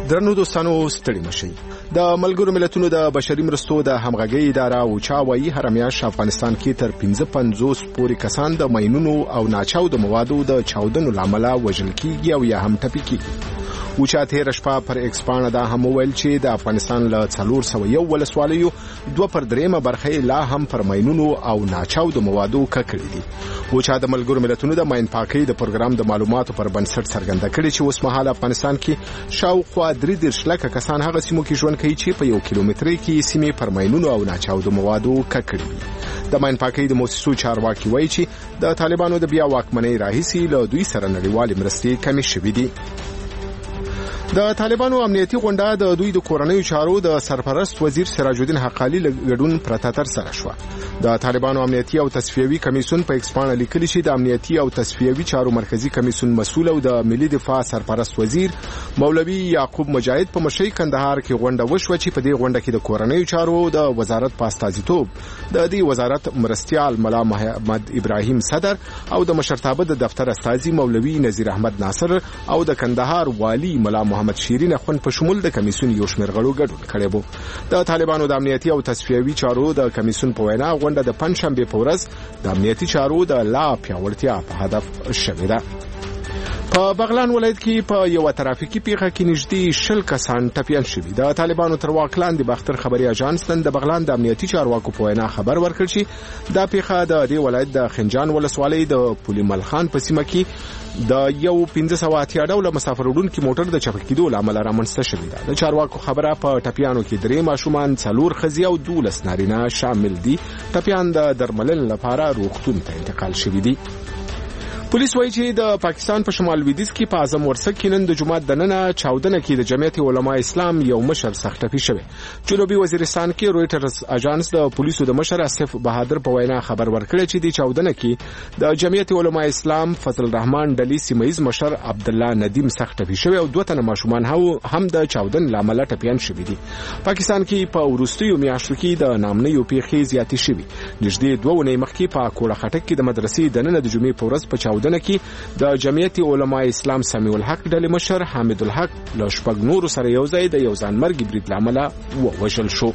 درنو دوستانو ستړي مشي د ملګرو ملتونو د بشري مرستو د همغږي اداره اوچا وايي هر میاشت افغانستان کې تر 55 پورې کسان د ماینونو او ناچاو د موادو د چاودنو لامل وژل کیږي او یا هم ټپي کیږي. اوچا تیر شپه پر ایکسپانه دا هم ویل چې د افغانستان له 401 ولسوالیو 2/3 برخه لا هم پر ماینونو او ناچاو د موادو ککړې دي. اوچا د ملګرو ملتونو د ماین پاکي د پروګرام د معلوماتو پر بنسټ څرګنده کړي چې اوس مهال افغانستان کې شاوخوا 3 لک کسان هغه سیمو کې ژوند کوي چې په 1 کیلومتر کې سیمې پر ماینونو او ناچاو د موادو ککړې دي. د ماین پاکي د موسسو چارواکي وایي چې د طالبانو د بیا واکمنۍ راهیسي له دوی سره نړیوالې مرستې کمې شوې دي. د طالبانو امنیتي غونډه د دوی د کورنیو چارو د سرپرست وزیر سراج الدین حقانی لګډون پرتاتر سره شو. د طالبانو امنیتي او تصفیوي کمیسیون په ایکسپانه لیکلي چې د امنیتي او تصفیوي چارو مرکزی کمیسیون مسؤل او د ملي دفاع سرپرست وزیر مولوی یعقوب مجاهد په مشي کندهار کې غونډه وشو چې په دې غونډه کې د کورنیو چارو د وزارت په استازیتوب د دې وزارت مرستيال ملا محمد ابراهیم صدر او د مشرتابه د دفتر استازي مولوی نذیر احمد ناصر او د کندهار والی ملا محمد شیرین اخوند په شمول د کمیسیون یو شمېر غړو ګډون کړي وو. د طالبانو د امنیتي او تصفیوي چارو د کمیسیون په وینا غونډه د پنځشنبه په ورځ د امنیتي چارو د لا پیاوړتیا په هدف شوې ده. په بغلان ولایت کې په یو ترافیکي پیښه کې نږدې 10 کسان ټپیان شوي. د طالبانو تر واک لاندې باختر خبري اژانس نن د بغلان د امنیتي چارواکو په وینا خبر ورکړ چې دا پیښه د دې ولایت د خنجان ولسوالۍ د پولیمل خان په سیمه کې د یو 1580 ډوله مسافر وړونکي موټر د چپه کېدو لامل رامنځته شوې ده. د چارواکو خبره په ټپیانو کې 3 ماشومان 4 ښځې او 12 نارینه شامل دي. ټپیان د درملنې لپاره روغتون ته انتقال شوي دي. پولیس وایي چې د پاکستان په شمال لویدیځ کې په اعظم ورسک کې نن د جمعه د ننه چاودنه کې د جمعیت علماء اسلام یو مشر سخت ټپي شوی. جنوبي وزیرستان کې رويټرز اژانس د پولیسو د مشر اسف بهادر په وینا خبر ورکړی چې د چاودنه کې د جمعیت علماء اسلام فضل الرحمن ډلی سیمایز مشر عبد الله ندیم سخت ټپي شوی او 2 تنه ماشومان هم د چاودن لامل ټپيان شوی دي. پاکستان کې په ورستیو میاشتو کې د نامنیو پیښې زیاتې شوي. نږدې 2 ونې مخکې په کوړه خټک کې د مدرسې د نن د جمعې په ورځ په چاودنه کې د جمعیت علماء اسلام سمیع الحق ډلې مشر حامد الحق له شپږ نورو سره یو ځای د یو ځانمرګي برید لامل ووژل شو.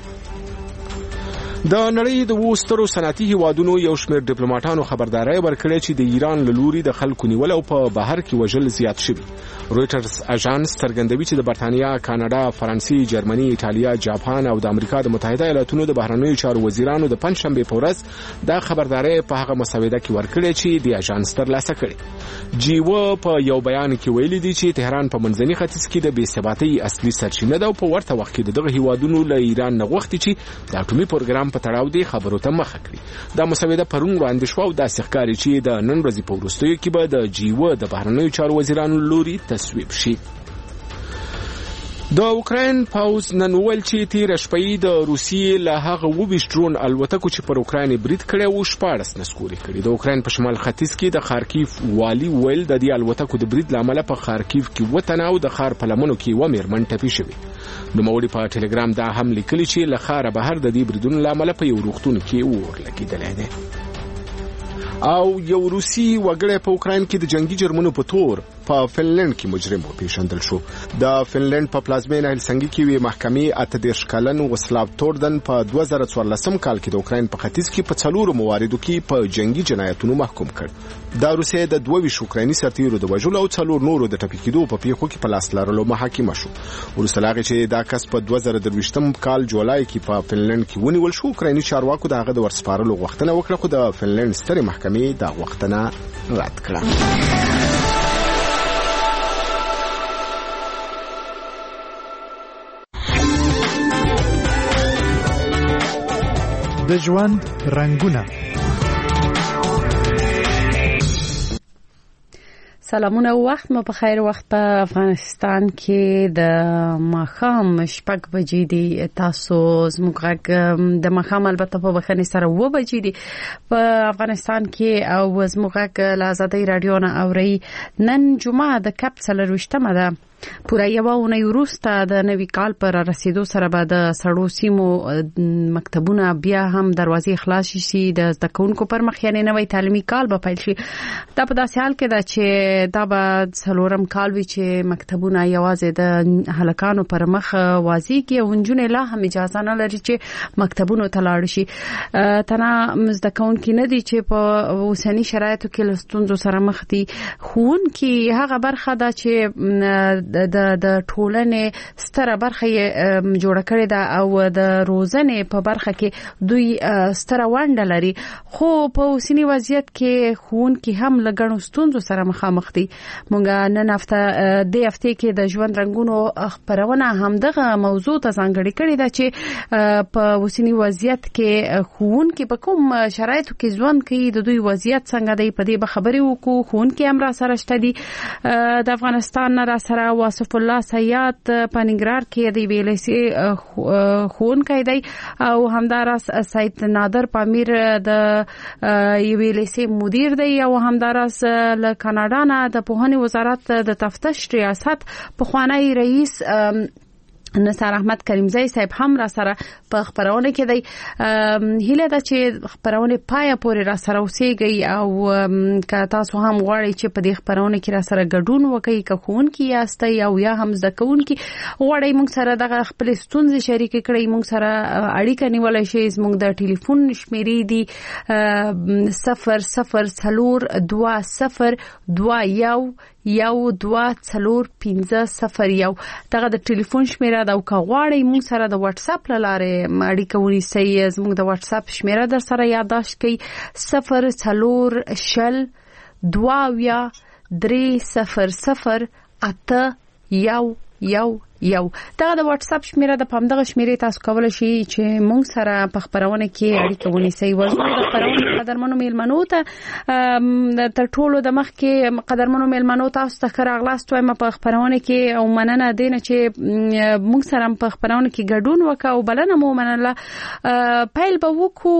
د نړۍ د وسترو صنعتي هیوادونو یو شمېر ډیپلوماټانو خبرداري ورکړې چې د ایران له لوري د خلکو نیول او په بهر کې وژل زیات شوي. رويټرز اژانس څرګندوي چې د برتانیا، کاناډا، فرانسې، جرمني، ایټالیا، جاپان او د امریکا د متحده ایالاتونو د بهرنیو چارو وزیرانو د پنځشنبه په ورځ دا خبرداري په هغه مسوده کې ورکړې چې د اژانس ترلاسه کړي. جیو په یو بیان کې ویلي دي چې تهران په منځني ختیځ کې د بې ثباتۍ اصلي سرچینه ده او په ورته وخت کې دغه هیوادونو له ایران نه غوښتي چې د اټومي پروګرام په تړاو دي خبرو ته مخه کړي. دا مسوده پرون وړاندې شو او دا ښکاري چې د نن ورځې په وروستیو کې به د جیو د بهرنیو چارو وزیرانو لوري تصویب شي. د اوکراین پاوز نن ویل چې تیر شپې د روسیې له هغه 22 ډرون الوتکو چې پر اوکراین برید کړي او 14 نسکوري کړي. د اوکراین په شمال ختیځ کې د خارکیف والی ویل د دې الوتکو د برید لامل په خارکیف کې وطن او د خار په لمنو کې و میرمن ټپي شوی. نو موري په ټلګرام دا هم لیکلي چې له خاره بهر د دې بریدونو لامل په یو روغتون کې ورلګیدل دي. او یو روسي وګړی په اوکراین کې د جنگي جرمونو په تور په فنلند کې مجرم وپیژندل شو. د فنلند په پلازمینه هلسنګي کې وی محکمې 18 کلن وسلاو توردن په 2014 کال کې د اوکراین په ختیځ کې په 4 مواردو کې په جنگي جنایتونو محکوم کړ. د روسیې د 22 اوکرایني سرتیرو د وژلو او 4 نورو د ټپي کېدو په پیښو کې په لاس لرلو محاکمه شو. ورسره هغه چې دا کس په 2023 کال جولای کې په فنلند کې ونیول شو. اوکرایني چارواکو دغه د ورسپارلو غوښتنه وکړه خو د فنلند ستره محکمې دا غوښتنه رد کړه. د ژوند رنگونه. سلامونه او وخت مو په خیر. وخت په افغانستان کې د ماښام 6 بجې دي. تاسو زموږ د ماښام البته په بخنه سره 2 بجې دي په افغانستان کې او زموږ له آزادۍ رادیو نه اوري. نن جمعه د کپ 24مه ده پوره یو اونۍ وروسته د نوي کال پر رسیدو سره به د سړو سیمو مکتبونه بیا هم دروازې خلاص شي د زده کوونکو پر مخ، یعنی نوی تعلیمي کال به پیل شي. دا په داسې حال کې ده چې دا به څلورم کال وي چې مکتبونه یوازې د هلکانو پر مخ وازيږي او نجونې لا هم اجازه نه لري چې مکتبونو ته لاړ شي. تنه زده کوونکي نه دي چې په اوسني شرایطو کې له ستونزو سره مخ دي. ښوونکي هغه برخه ده چې د ټولنې ستره برخه یې جوړه کړې ده او د روزنې په برخه کې دوی ستره ونډه لري، خو په اوسنی وضعیت کې ښوونکي هم له ګڼو ستونزو سره مخامخ دي. مونږ نن هفته کې د ژوند رنګونو خبرونه هم دغه موضوع ته ځانګړې کړې ده چې په اوسنی وضعیت کې ښوونکي په کوم شرایطو کې ژوند کوي، د دوی وضعیت څنګه دی، په دې به خبرې وکړو. ښوونکي هم را سره شته دي. د افغانستان را سره واصف الله سیاد په ننګرهار کې د ویلسي ښوونکی دی او همداراز سید نادر پامیر د ویلسي مدیر دی او همداراز له کاناډا نه د پوهنې وزارت د تفتیش ریاست پخوانی رئیس نثار احمد کریمزی صاحب هم را سره په خبرونه کې دی. هیله ده چې خبرونه پای پورې را سره اوسېږي او که تاسو هم غواړئ چې په دې خبرونه کې را سره ګډون وکړئ، که ښوونکي یاستئ او یا هم زده کوونکي غواړئ موږ سره دغه خپل ستونزې شریک کړئ، موږ سره اړیکه نیولای شئ. زموږ د ټلیفون شمیرې دي 002021124501. دغه د ټلیفون شمیره دا او که غواړئ موږ سره د واتس اپ لاره اړیکه ونیسئ. زموږ د واتس اپ شمیره در سره یادداشت کړئ 04023008111. دغه د واتس اپ شمیره د پامدغه شمیره تاسو کولای شئ چې موږ سره په خبرونه کې اړیکه ونیسئ. ورته د خبرونه قدرمنو میلمنو ته تر ټولو د مخ کې قدرمنو میلمنو تاسو ته راغلاست وایم په خبرونه کې او مننه دینه چې موږ سره په خبرونه کې ګډون وکاو. بلنه مو منله. پیل به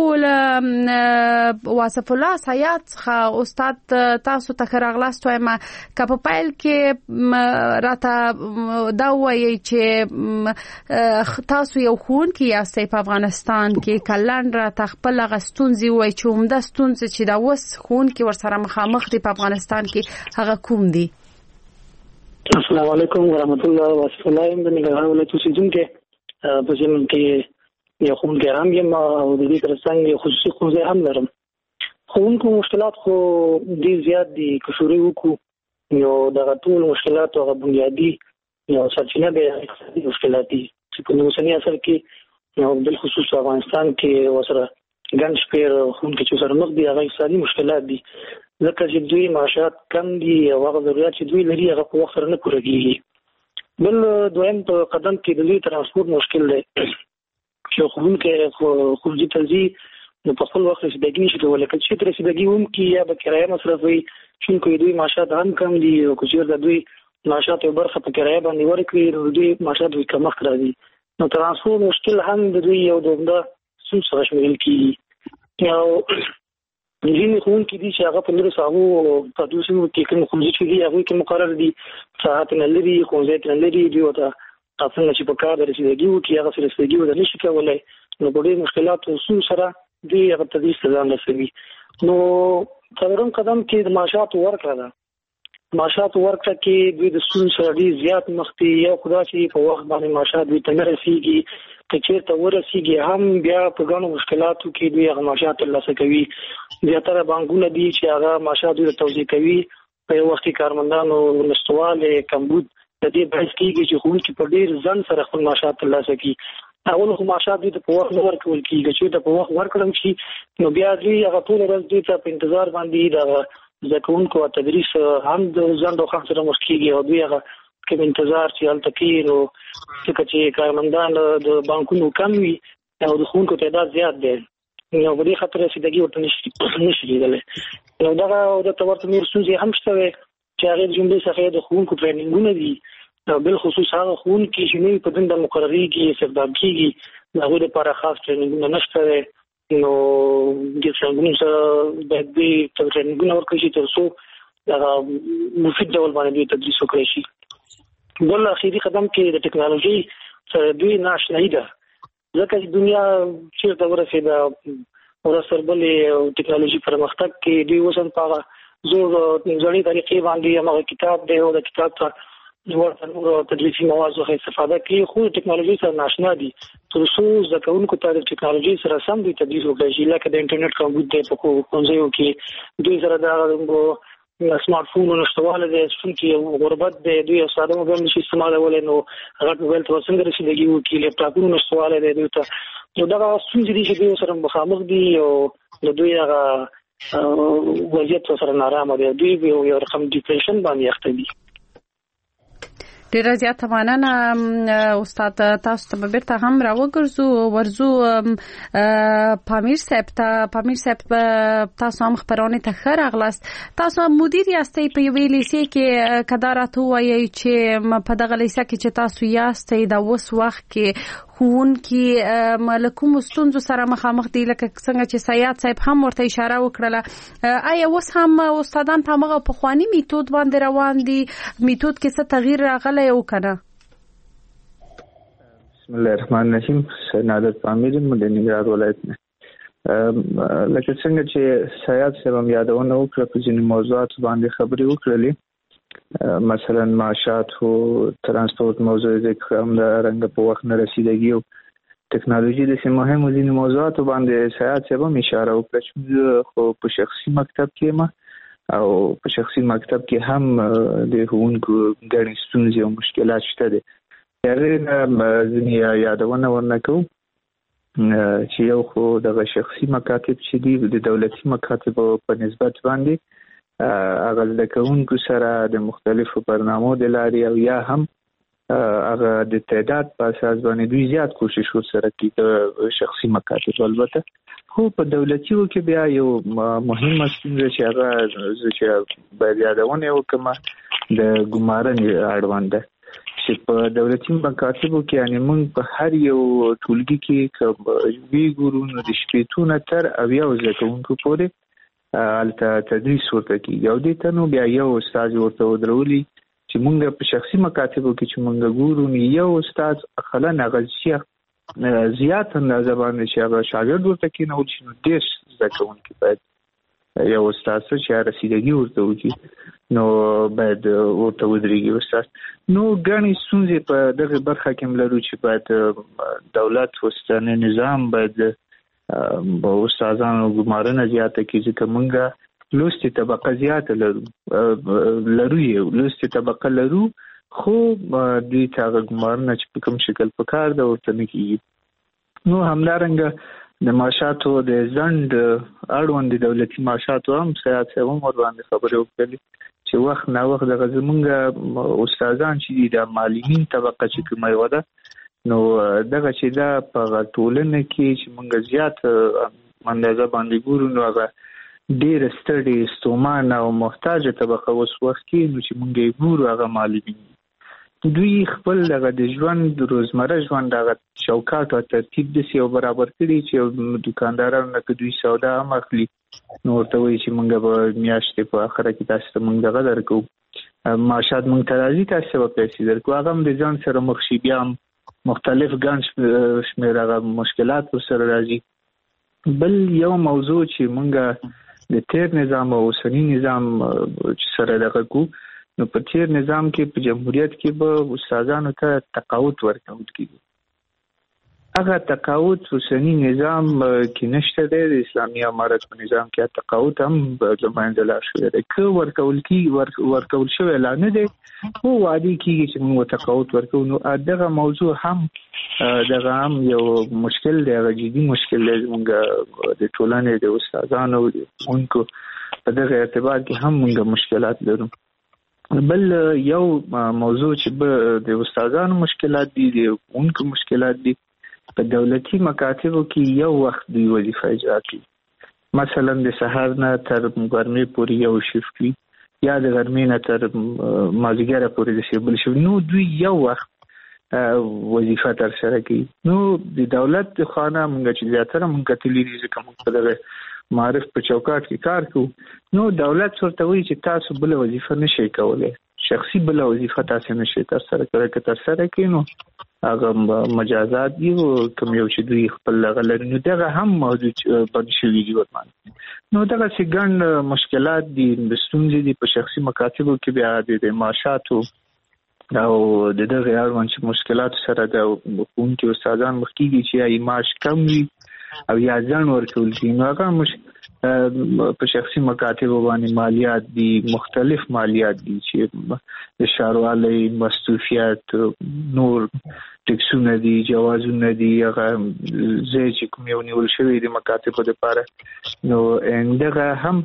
وکړو واصف الله سیاد څخه استاد تاسو ته راغلاست وایم. که په پیل کې راته دا وایي چې تاسو یو ښوونکی یاستئ په افغانستان کې، کلن را تخپل غستونزي وای چې عمده ستونزې چې دا وس ښوونکی ورسره مخامخ دي په افغانستان کې هغه کوم دي؟ السلام علیکم ورحمت الله وبرکاته. د ننګرهار ولایت اوسیدونکی په ځینو کې یو ښوونکی هم یم او د دې ترڅنګ یو خصوصي ښوونځی هم لرم. ښوونکو مشکلات خو ډېر زیات دي. که شروع وکړو یو دغه ټول مشکلات هغه بنیادي یو سرچینه د اقتصادي مشکلات دي چې په اوسني عصر کې یو بالخصوص افغانستان کې وسره ګڼ شمېر ښوونکي چې سره مخ دي هغه اقتصادي مشکلات دي، ځکه چې دوی معاشات کم دي او هغه ضرورت چې دوی لري هغه په وخت سره نه پوره کېږي. بل دویم په قدم کې د دوی ترانسپورت مشکل دی چې ښوونکی ښوونځي ته ځي نو په خپل وخت رسیدګي نشي کولی. که چېرته رسیدګي وکړي یا به کرایه مصرفوي، چونکې دوی معاشات هم کم دي او که چېرته دوی معاشات یو برخه په کرایه باندې ورکړي نو دوی معاشات دوی کمښت راځي. نو ترانسپورت مشکل هم د دوی یو د عمده ستونزو څخه شمیرل کېږي. او ځینې ښوونکي دي چې هغه په لرې ساحو په دوی سیمو کې کوم ښوونځي چې دي هغوی کې مقرر دي، ساحات نه لري، ښوونځی نه لري، دوی ورته څنګه چې په کار د رسیدګي وکړي هغه رسیدګي ورته نشي کولی. نو په ډېر مشکلاتو سره دوی هغه ته ځان رسوي. نو څلورم قدم کې د معاشاتو ورکړه ده. معاشات ورکړه کې دوی د ستونزو سره ډېر زیات مخ دي. یو خو دا چې په وخت باندې معاشات دوی ته نه رسېږي، که چېرته ورسېږي هم بیا په ګڼو مشکلاتو کې دوی هغه معاشات ترلاسه کوي. زیاتره بانکونه دي چې هغه معاشات دوی ته توزیع کوي. په یو وخت کې کارمندانو نشتوالی کمبود د دې باعث کېږي چې ښوونکي په ډېر ځنډ سره خپل معاشات ترلاسه کړي. اول خو معاشات دوی ته په وخت نه ورکول کېږي. چې په وخت ورکړم شي نو بیا دوی هغه ټوله ورځ دوی ته په انتظار باندې دغه زده کوونکو تدریس هم د ځنډ او خنډ سره مخ کېږي او دوی هغه کوم انتظار چې هلته کوي نو ځکه چې کارمندان د بانکونو کم وي او د ښوونکو تعداد زیات دی نو په دې خاطر رسیدګي ورته نشي لیدلی. نو دغه ورته ورته نور ستونزې هم شته وی چې هغې د جملې څخه د ښوونکو ټریننګونه دي. بالخصوص هغه ښوونکي چې نوي په دنده مقرریږي استخدام کېږي د هغوی لپاره خاص ټریننګونه نشته دی. نو د ټریننګونو سره باید دوی ټریننګونه ورکړي شي تر څو دغه مفید ډول باندې دوی تدریس وکړی شي. بل اخیری قدم کې د ټکنالوژي سره دوی ناشنایی ده ځکه چې دنیا چیرته ورسېده ورسربلې ټکنالوژي پرمختګ کې دوی اوس هم په زور ځاني طریقې باندې هغه کتاب دی او د کتاب ته نور تدریسي مواد څخه استفاده کوي خو ټکنالوژي سره ناشنا دي تر څو زکونکو ته د ټکنالوژي سره سم دي تدریس وکړي لکه د انټرنیټ کمبود دی په کومځایو کې دوی سره د سمارټ فون نشټواله د څنګه غربت دی دوی ساده موبایل نشي استعمالول نو هغه موبایل ته څنګه رسیدګي وکړي لپټاپونو نشټواله دی دوی ته نو دا څنګه دي چې دوی سره مخامخ دي او د دوی هغه وضعیت سره نارامه دي دوی یو رقم ډیپریشن باندې اخته دي ډیر زیات مننه استاد تاسو ته بیرته هم ورزو پامیر صاحب تاسو هم خبرونه ته خیر اغلاست تاسو مدیر یاستئ په یوې لیسې کې کدارات وایي چې په دغه لیسې کې چې تاسو یاستئ د اوس وخت کې ښوونکي ملکوم ستونزو سره مخامخ دي لکه څنګه چې سیاد صاحب هم ورته اشاره وکړه آیا اوس هم استادان په هغه پخوانی میتود باندې روان دي میتود کې څه تغییر راغلی او کنه بسم الله الرحمن الرحیم سنادت پامیر مدني نګران ولایت نه لکه څنګه چې سیاد صاحب هم یادونه وکړه په ځینې موضوعات باندې خبرې وکړلې مثلا معاشات او ترانسپورت موضوع ذکر هم د رنګ په وخت نه رسیدګي او ټکنالوژي د مهمو ځینې موضوعات باندې سیاد صاحب هم اشاره وکړه چې خو په شخصي مکتب کې ما او په شخصي مکتب کې هم د ښوونکو ګڼې ستونزې او مشکلات شته دي هغه ځینې یادونه ورنکو چې یو خو د شخصي مکاتب چې دي د دولتي مکاتب په نسبت باندې هغه د کوونکو سره د مختلفو برنامو د لارې او یا هم هغه د تعداد په اساس باندې دوی زیات کوشش وسره کوي د شخصي مکاتب البته خو په دولتي کې بیا یو مهمه ستونزه چې هغه باید یادونه وکړم د ګمارنې اړوند ده چې په دولتي مکاتبو کې یعنی موږ په هر یو ټولګي کې وی ګورو نو د شپېتونه تر اویا زکونکو پورې البته تدریس ورته کیږي او دې ته نو بیا یو استاد ورته ودرولي چې موږ په شخصي مکاتبو کې چې موږ ګورو نو یو استاد خلن غزي زیات اندازه باندې چې هغه شاګرد ورته کینول شي نو ډېر زکونکي باید یو استاد چې رسیدګي ورته وکړي نو باید ورته ودرېږي استاد نو ګڼې ستونزې په دغه برخه کې لرو چې باید دولت وسطنی نظام باید استادانو ګمارنه زیاته کړي ځکه موږ لوستي طبقه زیاته لرو لوستي طبقه لرو خو دوی ته هغه ګمارنه چې په کوم شکل پکار ده ورته نه کېږي نو همدارنګه د معاشاتو د ځنډ اړوند دولتي معاشاتو هم سیاد صاحب هم ورباندې خبرې وکړلې چې وخت نا وخت دغه زمونږ استادان چې دي د معلمین طبقه چې کومه یو ده نو دغه چې دا په ټولنه کې چې موږ زیات اندازه باندې ګورو نو هغه ډېر ستړي ستومانه او محتاجه طبقه اوس وخت کې نو چې موږ یې ګورو هغه معلمین دوی خپل دغه د ژوند روزمره ژوند هغه چوکاټ او ترتیب داسې یو برابر کړي چې دکاندارانو نه که دوی سودا هم اخلي نو ورته وایي چې موږ به میاشتې په اخره کې تاسو ته موږ دغه درکوو معاشات موږ ته راځي تاسو ته به پیسې درکوو هغه هم د ځان سره مخ شي بیا هم مختلف ګڼ شمېر هغه مشکلات ورسره راځي بل یو موضوع چې موږ د تیر نظام او اوسنی نظام سره دغه کو نو په تیر نظام کې په جمهوریت کې به استادانو ته تقاعد ورکول کېږي هغه تقاعد اوسنی نظام کې نشته د اسلامي امارت په نظام کې تقاعد هم د منځ لا شوی دی که ورکول شوی لا نه دی خو وعده کېږي چې موږ تقاعد ورکو نو دغه موضوع هم دغه هم یو مشکل دی هغه جدي مشکل دی موږ د ټولنې د استادانو ونکو په دغه اعتبار کې هم موږ مشکلات لرو بل یو موضوع چې د استادانو مشکلات دي د ونکو مشکلات دي په دولتي مکاتبو کې یو وخت دی وظیفه اجرا کوي مثلا د سحر نه تر ګرمۍ پورې یو شیفت وي یا د ګرمۍ نه تر مازدیګره پورې د شیبل شو نو دوی یو وخت وظیفه تر سره کوي نو د دولت خانه موږ چې زیاتره موږ کتلې دي چې کوم په دغه معرف په چوکاټ کې کار کوو نو دولت ورته وایي چې تاسو بل وظیفه نشئ کولای شخصي بل وظیفه تاسو نشئ تر سره کړئ که تر سره کینو هغه مجازات دي او کوم یو چې دوی خپل غلر نو دغه هم موجود بند شوی دی ورته نو دغه څنګه مشکلات دي د ستونزې دي په شخصي مکاتبو کې بیا د معاشاتو او د دغه اړوند چې مشکلات سره د حکومتي استادان مخکېږي چې یا معاش کم وي او یا ځان ورکول شي نو هغه په شخصي مکاتب باندې مالیات دي مختلف مالیات دي چې د ښاروالۍ مصرفیات نور ټکسونه دي جوازونه دي هغه زه چې کوم یو نیول شوی د مکاتبو لپاره نو دغه هم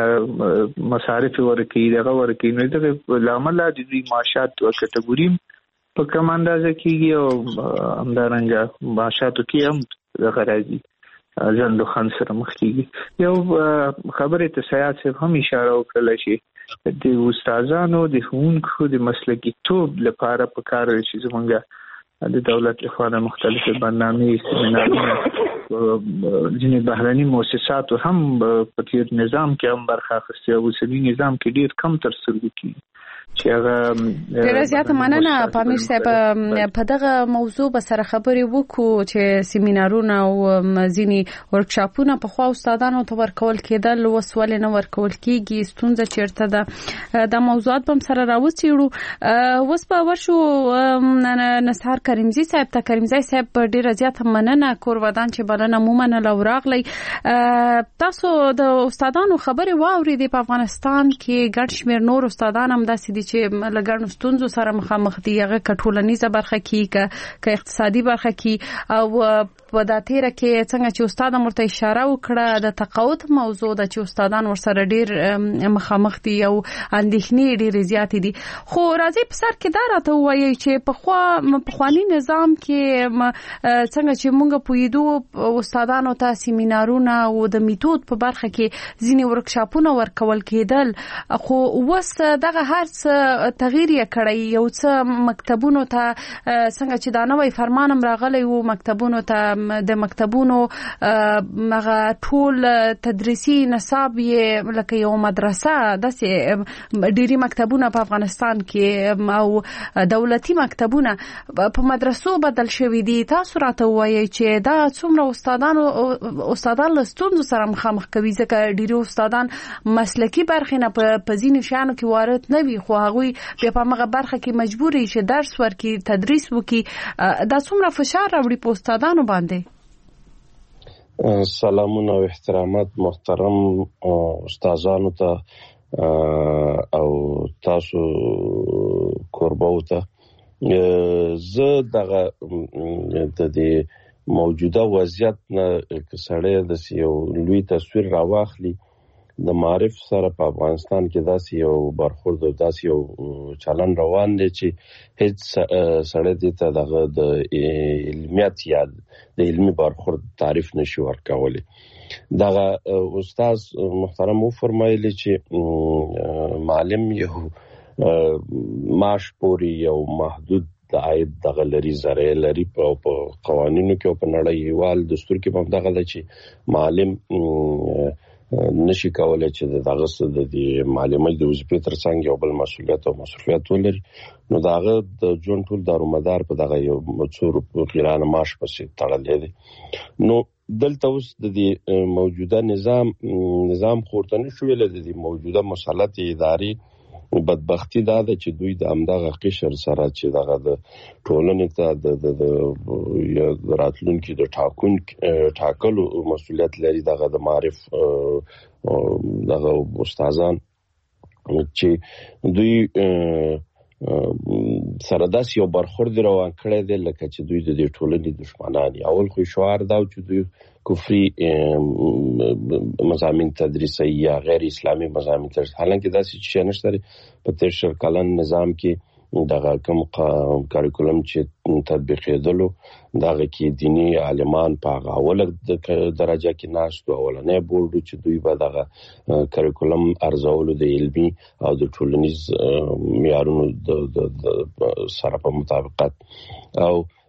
مصارف ورکوي دغه ورکوي نو دغه لامل د معاشات او کټګوري په کوم اندازه کېږي او همدارنګه معاشاتو کې هم دغه راځي ځندو خان سره مخ کېږي یو خبرې ته سیاست صاحب هم اشاره وکړله چې د استادانو د ښوونکو د مسلکي توب لپاره پکار چې زمونږ د دولت لخوا مختلفې برنامې سیمینارونه ځینې بهرني مؤسساتو هم په تیر نظام کې هم برخه اخیستې او اوسني نظام کې ډېر کم تر سترګو کېږي چې هغه ډېر زیات مننه پامیر صاحب په دغه موضوع به سره خبرې وکړو چې سیمینارونه او ځینې ورکشاپونه په خوا استادانو ته ورکول کېدل وسول نه ورکول کېږي ستونزه چیرته ده د موضوعات په سره راوڅېړو اوس به ورشو نثار کریمزی صاحب ته کریمزی صاحب ډېر زیات مننه کور ودان چې بلنه مومنه لوراغلی تاسو د استادانو خبرې واورېدې په افغانستان کې ګڼ شمېر نور استادان هم داسې دي چې لګړو ستونزو سره مخامخ دي هغه کټولنیزه برخه کې که اقتصادي برخه کې او په دا تیره کې څنګه چې استاد مرته اشاره وکړه د تقاعد موضوع د چې استادان ورسره ډېر مخامخ دي او اندېښنې ډېرې زیاتې دي خو راځي په سر کې دا راته ووایي چې پخواني نظام کې څنګه چې موږ پوهېدو استادانو ته سیمینارونه او د میتود په برخه کې ځینې ورکشاپونه ورکول کېدل خو اوس دغه هر څه تغییر یې کړی یو څه مکتبونو ته څنګه چې دا نوی فرمان هم راغلی و مکتبونو ته د مکتبونو هغه ټول تدریسي نصاب یې لکه یو مدرسه داسې ډېری مکتبونه په افغانستان کې او دولتي مکتبونه په مدرسو بدل شوي دي تاسو راته ووایئ چې دا څومره استادان له ستونزو سره مخامخ کوي ځکه ډېری استادان مسلکي برخې نه په ځینو شیانو کې وارد نه وي خو هغوی بیا په هغه برخه کې مجبور وي چې درس ورکړي تدریس وکړي دا څومره فشار راوړي په استادانو باندې سلامونه او احترامات محترم استادانو ته او تاسو کوربو ته زه دغه د دې موجوده وضعیت نه کسړې د یو لوی تصویر راواخلي د معرف سره په افغانستان کې داسې یو برخورد او داسې یو چلن روان دی چې هیڅ سړی دې ته دغه د علمیت یا د علمي برخورد تعریف نشي ورکولی دغه استاد محترم وفرمایلی چې معلم یو معاش پورې یو محدود د عاید دغه لري ذره لري په قوانینو کې او په نړیوال دستور کې هم دغه دی چې معلم نشي کولای چې دغه څه د معلومي د وظیفې ترڅنګ یو بل مسؤلیت او مصرفیات ولري نو دغه د جون ټول دارومدار په دغه یو مڅور په غیرانه معاش پسې تړلې دي نو دلته اوس د موجوده نظام خورتنه شوې له د موجوده مسلط ادارې بدبختی دا ده چې دوی د امدغه قشر سره چې دغه د ټولنې ته د راتلونکي د ټاکلو مسؤلیت لري دغه د معرف دغه استادان چې دوی سره داسې یو برخورد روان کړی دی لکه چې دوی د دې ټولنې دشمنان اول خو شعار دا چې دوی کفري مضامین تدریسي یا غیر اسلامي مضامین تدریس حالانکه داسې شي نشته په تیر شل کلن نظام کې دغه کوم کاریکولم چې تطبیقېدلو دغه کې دینی عالمان په اوله درجه کې ناشته اولنې بورډ چې دوی به دغه کاریکولم ارزولو د علمي او د ټولنیز معیارونو د سره په مطابقت او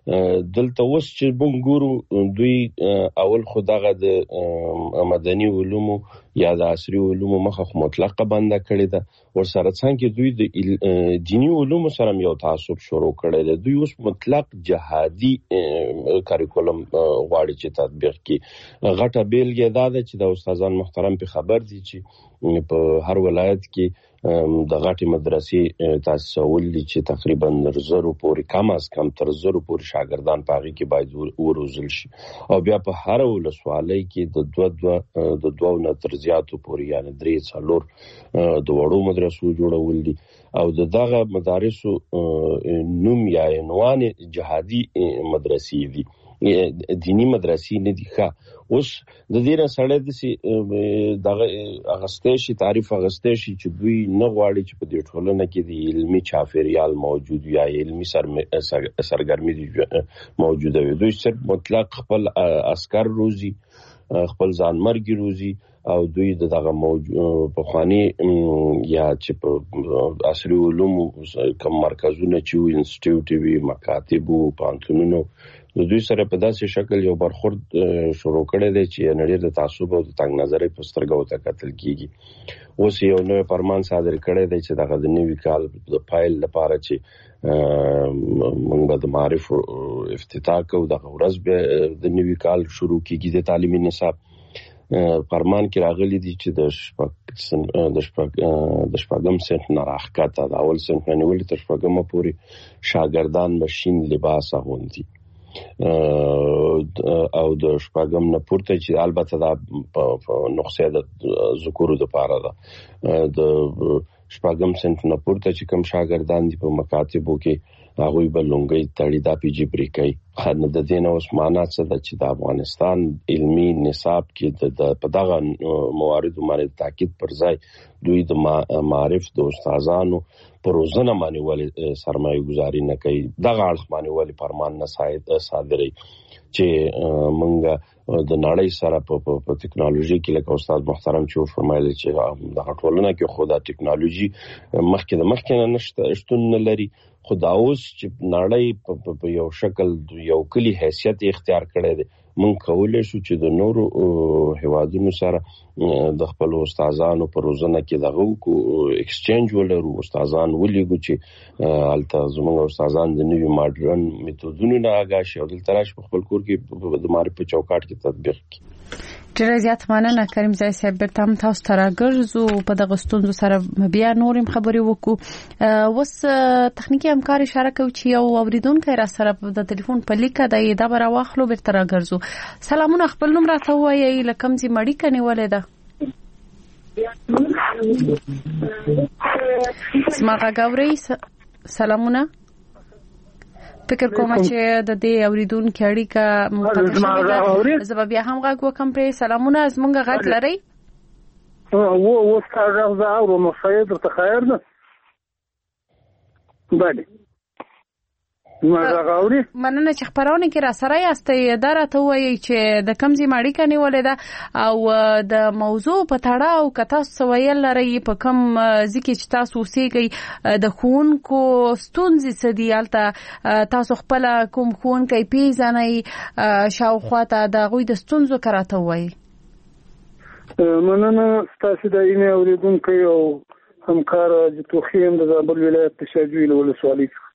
دلته اوس چې موږ ګورو دوی اول خو دغه د مدني علومو یا د عصري علومو مخه مطلقه بنده کړې ده، ورسره څنګه دوی د دینی علومو سره یو تعصب شروع کړی دی. دوی اوس مطلق جهادي کاریکولم غواړي چې تطبیق کړي. غټه بیلګه دا ده چې د استادان محترم په خبر دي چې په هر ولایت کې د غټي مدرسې تاسیسول دي چې تقریبا 100 پورې کم از کم 100 پورې شاګردان پاغي کې باید وروزل شي، او بیا په هر ولسوالۍ کې د دوه نه تر زیاتو پورې یعنی 3-4 د وړو مدرسو جوړول دي، او دغه مدارسو نوم یا عنوان جهادي مدرسې دي، دینی مدرسې نه دي. اوس د دې نه سره د دغه اغستې شي تعریف اغستې شي چې دوی نه غواړي چې په دې ټولنه کې د علمي چاپیریال موجود یا علمي سرګرمي موجوده وي. دوی صرف مطلق خپل عسكر روزي، خپل ځانمرګي روزي، او دوی دغه پخوانی یا چې په عصري علومو کوم مرکزونه چې انسټیټیوټ وي، مکاتب او پانتونونو، دوی سره په داسې شکل یو برخورد شروع کړی دی چې نړۍ د تعصب او د تنګ نظرۍ په سترګو ته کتل کیږي. اوس یو نوی فرمان صادر کړی دی چې دغه د نوي کال د پایل لپاره چې موږ به د معارف افتتاح کوو، دغه ورځ به د نوي کال شروع کیږي د تعلیمي نصاب. فرمان کې راغلي دي چې د شپږم صنف نه راښکته د اول صنف نه ولې تر شپږمه پورې شاګردان به شین لباس اغوندي، او د شپږم نه پورته چې البته دا په نقصې د ذکورو د پاره ده، د شپږم صنف نه پورته چې کوم شاګردان دي په مکاتبو کې هغوی به لونګۍ تړي، دا پی جبري کوي. خنه د دې نه اوس معنا څه ده چې د افغانستان علمي نصاب کې د په دغه مواردو باندې تاکید پر ځای دوی د معارف د استادانو پر روزنه باندې ولې سرمایه گذاري نه کوي، دغه اړخ باندې ولې فرمان نه صادري چې مونږ د نړۍ سره په ټکنالوژي کې لکه استاد محترم چې فرمایلی چې د ټولنه کې خو د ټکنالوژي مخکې نه نشته شتون نه لري، خو دا اوس چې نړۍ په یو شکل یو کلی حیثیت اختیار کړی دی، مونږ کولی شو چې د نورو هیوادونو سره د خپل استادانو په روزنه کې دغه ایکسچینج ولرو، استادان ولیږو چې هلته زموږ استادان د نوي ماډرن میتودونو نه آګاه شي او دلته راشي په خپل کور کې د معارف په چوکاټ کې تطبیق کړي. ډېر زیات مننه کریم ځای صاحب، بیرته هم تاسو ته راګرځو په دغه ستونزو سره بیا نور هم خبرې وکړو. اوس تخنیکي همکار اشاره کوي چې یو اوریدونکی را سره د ټلیفون په لیکه دی، دا به راواخلو بیرته راګرځو. سلامونه، خپل نوم راته ووایئ، له کوم ځای مړیکه نیولې ده؟ زما غږ اورئ؟ سلامونه. فکر کوم چې د دې اوریدونکو اړیکه مقطع زه بیا هم غږ وکم پرې. سلامونه، زمونږ غږ لرئ؟ و ستاسو غږ او مفید ته خیر ده. بله مننه چې خبرونه کې را سره یاستئ. دا راته وایي چې د کوم ځای اړیکه نیولې ده او د موضوع په تړاو که تاسو ویل لرئ په کوم ځای کې چې تاسو اوسېږئ د ښوونکو ستونزې څه دي، هلته تاسو خپله کوم ښوونکی پیژنئ شاوخواته د هغوی د ستونزو که راته ووایئ. مننه ستاسو د اینې اورېدونکی او همکار حاجي توخي یم د زابل ولایت د شاجوی له ولسوالۍ څخه.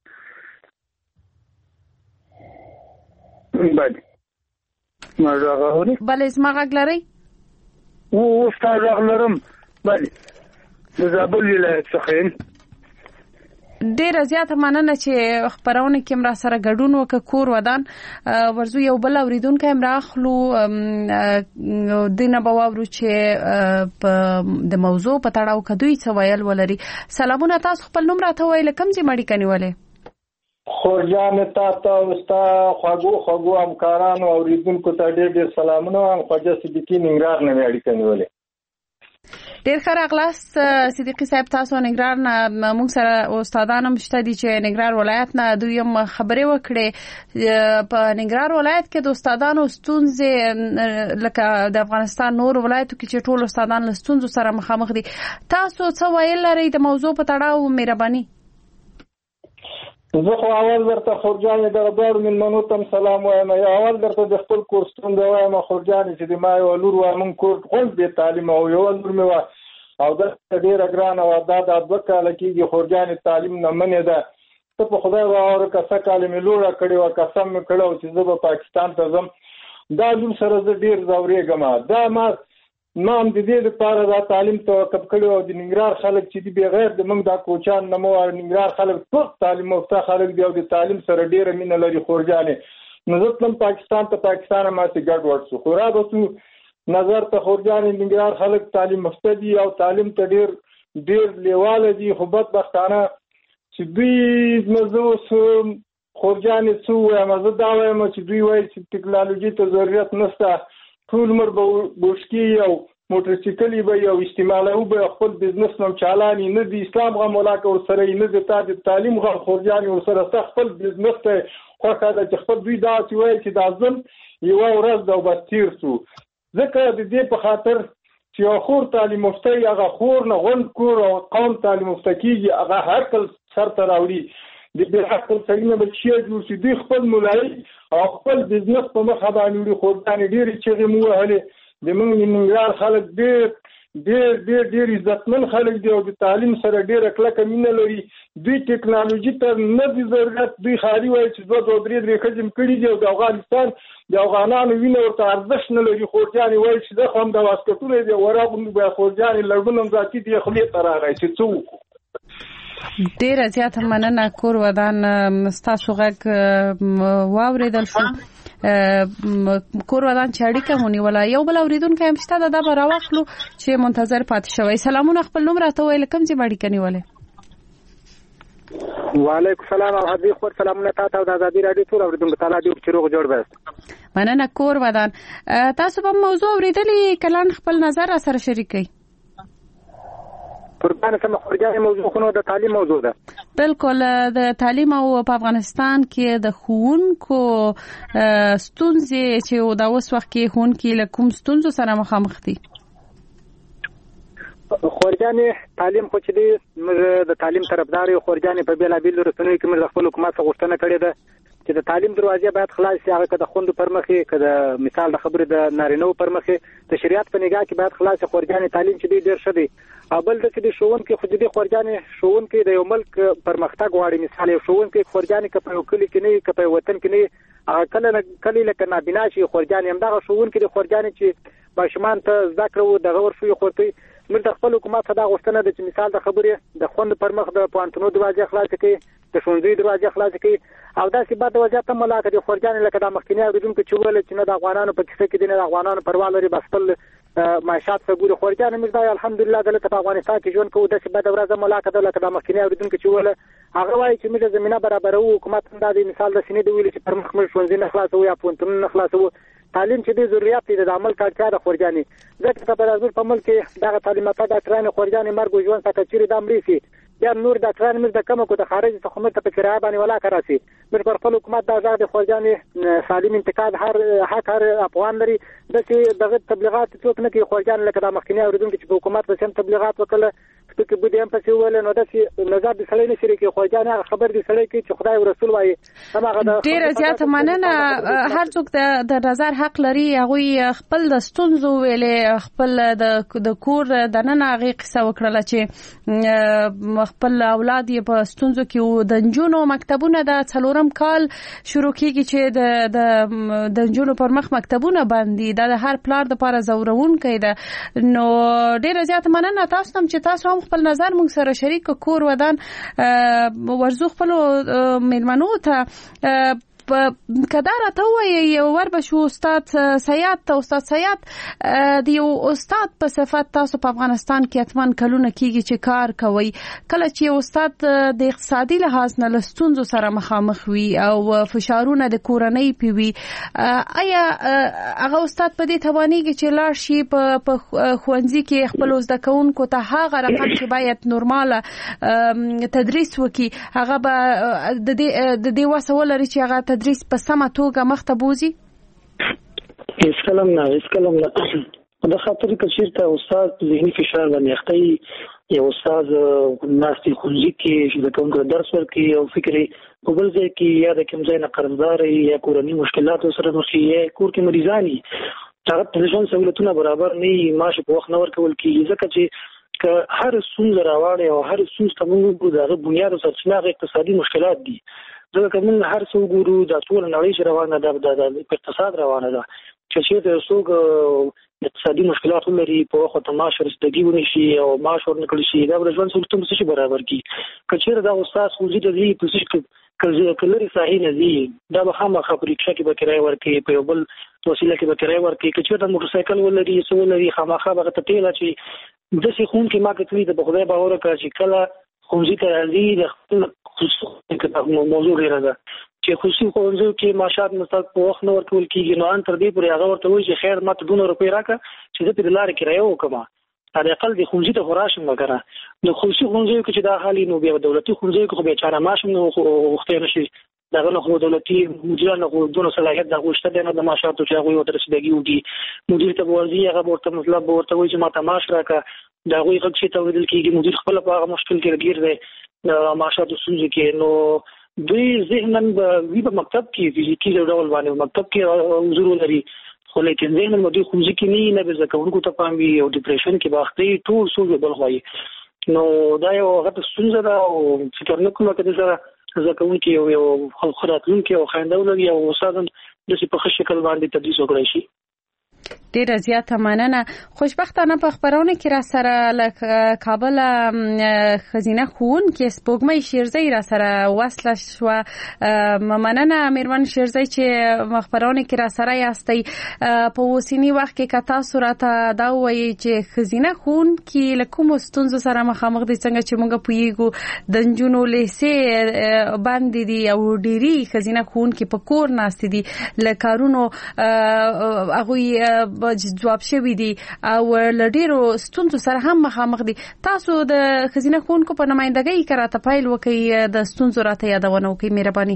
بله زما غږ لرئ؟ اوس تا غږ لرم. بله د زابل ولایت څخه یم. ډیره زیاته مننه چې خبرونه کې را سره ګډون وکړه. کور ودان ورزو یو بل اوریدونکو هم راخلو دینه به واورو چې د موضوع په تړاو کدوې څه ویل ولري. سلامونه، تاسو خپل نوم راته وایئ، کوم ځای مړیکه نیولې؟ خورجان تاسو استا خواږو همکارانو او اوریدونکو ته ډېر سلامونه. خواجه صدیقي ننګرهار نه اړیکه نیولې. ډېر ښه راغلاست صدیقي صاحب. تاسو ننګرهار نه موږ سره استادان هم شته دي چې ننګرهار ولایت نه دوی هم خبرې وکړې. په ننګرهار ولایت کې د استادانو ستونزې لکه د افغانستان نور ولایتو کې چې ټول استادان له ستونزو سره مخامخ دي. تاسو څه ویل لرئ د موضوع په تړاو؟ مهرباني. زه خو اول درته خورجانې دغه دواړو مېلمنو ته هم سلام وایم. اول درته د خپل کور ستونزه وایم خورجانې چې د ما یوه لور وه موږ کور غونډ بې تعلیمه او یوه لور مې وه او دلته ډېره ګرانه وه. دا 2 کاله کېږي خورجانې تعلیم نه منې ده. ته په خدای باور وکړه 2 کاله مې لوړه کړې وه قسم مې کړی و چې زه به پاکستان ته ځم. دا لور سره زه ډېر ځورېږم. دا ما هم د دې لپاره دا تعلیم توقف کړی او د ننګرهار خلک چې دي بغیر د موږ دا کوچان نه مو ننګرهار خلک ټول تعلیم یافته خلک دي او د تعلیم سره ډېره مینه لري خورجانې. نو زه تلم پاکستان ته ماسې ګډ وډ شو خو را به شو نظر ته خورجانې ننګرهار خلک تعلیم یافته دي او تعلیم ته ډېر لیواله دي. خو بدبختانه چې دوی زه اوس خورجانې څه ووایم زه دا وایم چې دوی وایي چې ټکنالوژي ته ضرورت نشته ټول عمر به بوشکي او موټرسایکل به او استعمالوي به خپل بزنس نو چالاني نه د اسلام غو ملاک ور سره نه د تعلیم غو خورجانې ور سره خپل بزنس ته خوښه ده چې خپل دوی دا چې وایي چې دا ځم یو ورځ دا وبتیر شو. ځکه د دې په خاطر چې خور تعلیم یافته هغه خور نه غون کور او قوم تعلیم یافته کیږي هغه هر کله سر ته راوړي د بهاکل سړي نه بل شي جوړ شي دوی خپل مولای او خپل بزنس په مخه باندې وړي. خورجانې ډېرې چغې مو وهلې د موږ ننګرهار خلک ډېر عزتمن خلک دي او د تعلیم سره ډېره کلکه مینه لري. دوی ټکنالوژي ته نه دي ضرورت. دوی خالي وایي چې 2-3 ښځې کړي دي او د افغانستان د افغانانو وینه ورته ارزښت نه لري. خورجانې وایي چې زه خو هم د واسکټونه دي ورغوندو به خورجانې لړبونه هم ذاتي دي خولې ته راغی چې څه وکړو. ډیره زیاته مننه کور ودان ستاسو غږ واوریدل شو. کور ودان چې اړیکه ونیوله یو بل اوریدونکی هم شته دا به راواخلو چې منتظر پاتې شوی. سلامونه خپل نوم راته وویل کوم ځای به اړیکه نیولې؟ وعلیکم السلام او حبیب خور سلامونه تاسو او د ازادي رادیو ټول اوریدونکو ته دې چې روغ جوړ بس. مننه کور ودان. تاسو په موضوع اوریدلې کلان خپل نظر سره شریک کړئ. قربان سم خورجانې موضوع خو د تعلیم موضوع ده. بالکل د تعلیم او په افغانستان کې د ښوونکو ستونزې چې دا اوس وخت کې ښوونکي له کوم ستونزو سره مخامخ دي؟ خورجانې تعلیم خو چې دی موږ د تعلیم طرفدار یو. خورجانې په بېلابېلو رسنیو کې موږ د خپل حکومت څخه غوښتنه کړې ده چې د تعلیم دروازې باید خلاص شي. هغه که د خوندو پر مخې که د مثال د خبرې د نارینه‌و پر مخې د شریعت په نگاه کې باید خلاص شي. خورجانې تعلیم چې دی ډېر ښه دی. او بل د چې د ښوونکي خو د خورجانې ښوونکي د یو ملک پرمختګ غواړي. مثال یو ښوونکي خورجانې که په یو کلي کې نه وي که په یو وطن کې نه وي هغه کله لکه نابینا شي. خورجانې همدغه ښوونکي د خورجانې چې ماشومان ته زده کړه دغه ورښوي خورتوي. موږ د خپل حکومت څخه دا غوښتنه ده چې مثال د خبرې د خوند پر مخ د پوهنتونو دروازې خلاصې کړي د ښوونځیو دروازې خلاصې کړي او داسې بعد د وضعیت هم ملاکه دي. خورجانې لکه دا مخکینی اورېدونکو چې وویل چې نه د افغانانو په کیسه کې دي نه د افغانانو پروا لري بس خپل معاشات څه ګوري. خورجانې موږ دا الحمدلله دلته په افغانستان کې ژوند کوو. داسې بده ورځ ملاکه ده لکه دا مخکینی اورېدونکو چې وویل هغه وایي چې موږ زمینه برابروو. حکومت هم دا دی مثال د سینې د ویلي چې پر مخ موږ ښوونځي نه خلاصوو یا پوهنتونونه نه خلاصوو. تعلیم چې دی ضرورت دی د عمل اړتیا ده خورجانې. ځکه چې په دغه په ملک کې دغه تعلیم یافته ډاکټران خورجانې مرګ او ژوند څخه چیرې دا مړي شي بیا نور ډاکټران موږ د کمو کو د خارج څخه موږ ته په کرایه باندې ولاکه راسي. موږ پر خپل حکومت دا ځای د خورجانې سالم انتقاد هر افغان لري. دغه تبلیغات څوک نه کوي خورجانې لکه دا مخکینی اورېدونکي چې په حکومت په سم تبلیغات وکړه چې بده هم پسې ویل نو داسې نظر د سړی نه شری کې خورجانې هغه خبر د سړی کې چې خدای او رسول وایي همغه د ډیره زیاته مننه. هر څوک د نظر حق لري. هغه خپل د ستونزو ویلې خپل د کور د نن هغه قصه وکړه چې خپل اولاد یې په ستونزو کې د نجونو مکتبونه د 4م کال شروع کیږي چې د نجونو پر مخ مکتبونه باندې د هر پلار د لپاره زورونکې ده. نو ډیره زیاته مننه تاسو هم چې تاسو هم خپل نظر موږ سره شریک کور ودان ورزو خپل مېلمنو ته کدار ته وایي ور بشو استاد سیاد ته. استاد سیاد د یو استاد په صفت تاسو په افغانستان کې اتمن کلونه کیږي چې کار کوي. کله چې استاد د اقتصادي لحاظ نه لستونزو سره مخامخ وي او فشارونه د کورنۍ پیوي آیا هغه استاد په دې توانېږي چې لاړ شي په ښوونځي کې خپل زده کوونکو ته هغه رقم چې باید نورماله تدریس وکړي هغه به د دې وسه ولري چې هغه تدریس په سمه توګه مخته بوزي؟ اسکلم نه د خاطر کچیر ته استاد ذهني فشار باندې اخته یو استاد ناستي خونځي کې چې د کوم درس ورکړي او فکري په بل ځای کې یا د کوم ځای نه قرضدار یا کورنۍ مشکلاتو سره مخ یا کور کې مریضانی هغه د ژوند سہولتونه برابر نه معاش په وخت نه ورکول کېږي ځکه چې هر ستونزه راوړي او هر ستونزه ته موږ د بنیاد او سرچینه اقتصادي مشکلات دي ځکه چې موږ هر څو ګورو د ټول نړۍ روانه ده د اقتصاد روانه ده چې د څوک اقتصادي مشکلات لري په وخت ته معاش رسیدګي ونشي او معاش ورنکړي شي دا د ژوند سہولتونه څه برابر کی کچېر دا استاد خو دې د دې پوزیشن کلري صحیح نه دي دا به خامخا په ریکشا کې به کرای ورکړي په یو بل وسیله کې به کرای ورکړي کچېر د موټر سایکل ولري څو لري خامخا به ته تیل اچي د سې خون کې ما کتلی د بخدای باور کړ چې کله خونځي ته راځي د خپل خصوصي موضوع لري دا چې خصوصي خونځو کې معاشات مستحق په وخت نور کول کېږي نو ان تر دې پورې هغه ورته وایي چې خیر ماته 200 روپۍ راکړه چې زه په لارې کرایه وکم علي اقل د خونځي ته خوراشم وکړه نو خصوصي خونځو کې چې دا حالي نو بیا دولتي خونځو کې خو به چاره ماشم نو وخت نشي دا غو خو دولتي مدیرانو خو دونه صلاحیت د غوښته نه د معاشاتو چې هغه ورته رسیدګي وږي مدیر ته ورځي هغه ورته مطلب ورته وایي چې ماته معاش راکړه دا غوي غږ چې تولیدل کېږي مدیر خپل په هغه مشکل کې ګیر دی د معاشاتو سوزي کې نو دوی ذهنن په مکتب کې فزیکی ډول باندې مکتب کې حضور لري خو لیکن ذهنن مدیر خصوصي کې نه به ځکهونکو ته پام وي او ډیپریشن کې باختي ټول سوزي بل خوایي نو دا یو غته ستونزه ده او فکر نه کوم چې سره ځکهونکو یو خلخراتونکو او خاندولږي او استادان د څه په شکل باندې تدریس وکړي شي ډیره زیاته مننه خوشبختانه په خبرونه کې را سره له کابل خزینه خون کې سپوږمۍ شیرزی را سره وصل شو مننه میرمن شیرزی چې خبرونه کې را سره یاستئ په وسینی وخت کې کتا صورت دا وایي چې خزینه خون کې لکه مستونز سره مخامخ دي څنګه چې موږ پویګو د جنونو لسه باندې دي او ډيري خزینه خون کې په کور ناست دي لکارونو هغه جواب شوی دي او لډیرو ستونزو سره هم مخامخ دي تاسو د خزینه خونکو په نمائندګۍ کې راته پایل وکي د ستونزو راته یادونه وکي مهرباني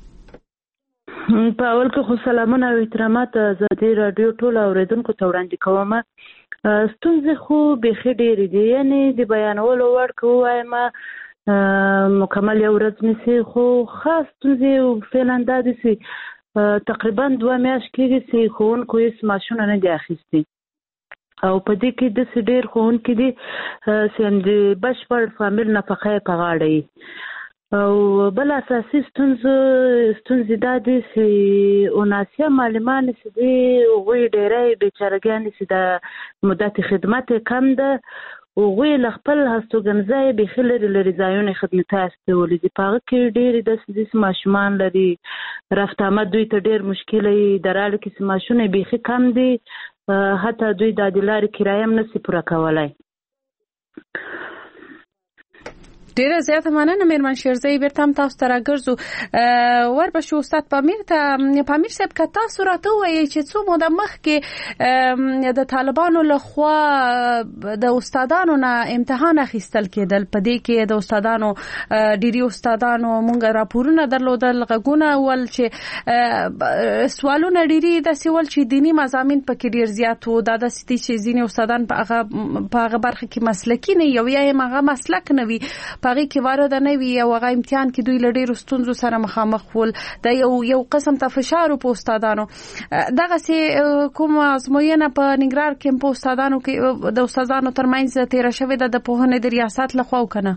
په اول کې خو سلامونه او احترامات زدي رادیو ټول اوریدونکو ته وړاندې کوم ستونزې خو به خډيري دي یعنی د بیانولو ورکو وایم مکمل یو ورځ نسی خو خاص ستونزې فعلا د دي تقریبا 2 میاشتې کېږي چې ښوونکو هیڅ معاشونه نه دي اخیستي او په دې کې داسې ډېر ښوونکي دي چې د بشپړ فامیل نفقه یې په غاړه او بل اساسي ستونزې دا دي چې اوناسیا معلمان چې دي هغوی ډېری بېچارهګانې چې د مدت خدمت یې کم ده هغوی له خپل هستوګنځای بیخي لرې ځایونه خدمتي استولی دي په هغه کې ډېرې داسې ماشومان لري رفت آمد دوی ته ډېر مشکل وي د راړو کې چې معاشونه بیخي کم دي حتی دوی د لارې کرایه هم نشي پوره کولی ډیره زیاته مننه میرمن شیرزی بیرته هم تاسو ته راګرځو وربشو استاد پامیر صاحب که تاسو راته وایي چې څو موده مخکې د طالبانو لخوا د استادانو نه امتحان اخیستل کېدل په دې کې د استادانو ډیری استادانو مونږ راپورونه درلودل غږونه ول چې سوالونه ډیری د سوال چې دینی مضامین پکې ډیر زیات وو د ستې چې ځینې استادان په هغه برخه کې مسلکی نه یو یا هغه مسلک نه وي پاره کې وارد نه وي او هغه امتحان کې دوی لډیر ستونزو سره مخامخ ول د یو قسم ته فشار په استادانو دغه سي کوم ازموینه په نګران کې په استادانو کې د استادانو ترمنځ تیر شوې د پوهنې د ریاست لخوا وکنه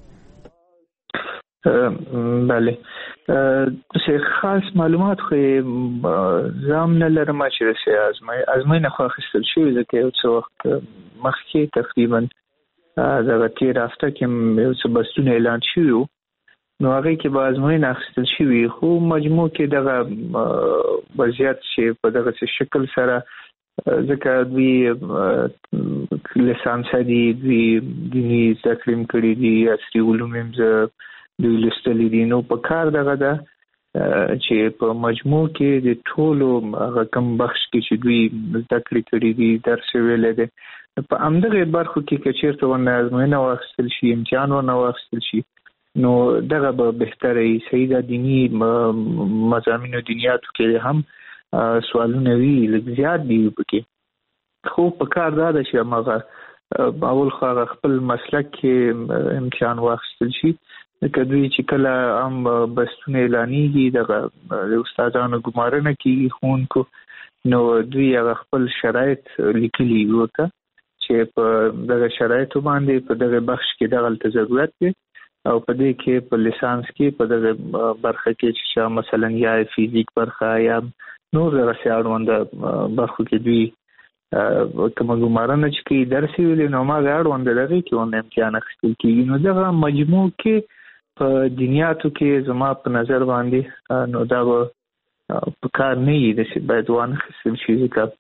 بله څه خاص معلومات خو زم نه لرم چې سه ازموینه خو اخیستل شوې ځکه یو څه وخت مخکې تقریبا دغه تیر هفته کې یو څه بستونه اعلان شوي نو هغه کې به ازموینه اخیستل شوي خو مجموع کې دغه وضعیت چې په دغه شکل سره ځکه دوی لیسانس دي دوی دیني زده کړې کړي دي عصري علوم هم دوی لوستلي دي نو په کار دغه ده چې په مجموع کې د ټولو هغه کم بخش کې چې دوی زده کړې کړي دي درس ویلی دی په همدغه برخو کې که چېرته ورنه ازموینه واخیستل شي امتحان ورنه واخیستل شي نو دغه به بهتره وي صحیح ده دیني مضامینو دینیاتو کې هم سوالونه وي لږ زیات دي پکې خو په کار دا ده چې هماغه اول خو خپل مسلک کې امتحان واخیستل شي. کدوې چې کله هم بستونه اعلانېږي د استادانو ګمارنه کیږي ښوونکو، نو دوی هغه خپل شرایط لیکلي ورته چې په دغه شرایطو باندې په دغه بخش کې دغه ضرورت دی او په دې کې په لیسانس کې په دغه برخه کې چې مثلا یا فزیک برخه یا نور دغه اړوند برخو کې دوی کومه ګمارنه چې کې درس ویلي نو ما اړوند دغه کې امتحان اخیستل کیږي. نو دغه مجموع کې په دنیاتو کې زما په نظر باندې نو دا په کار نه یي چې باید وانه خپل شي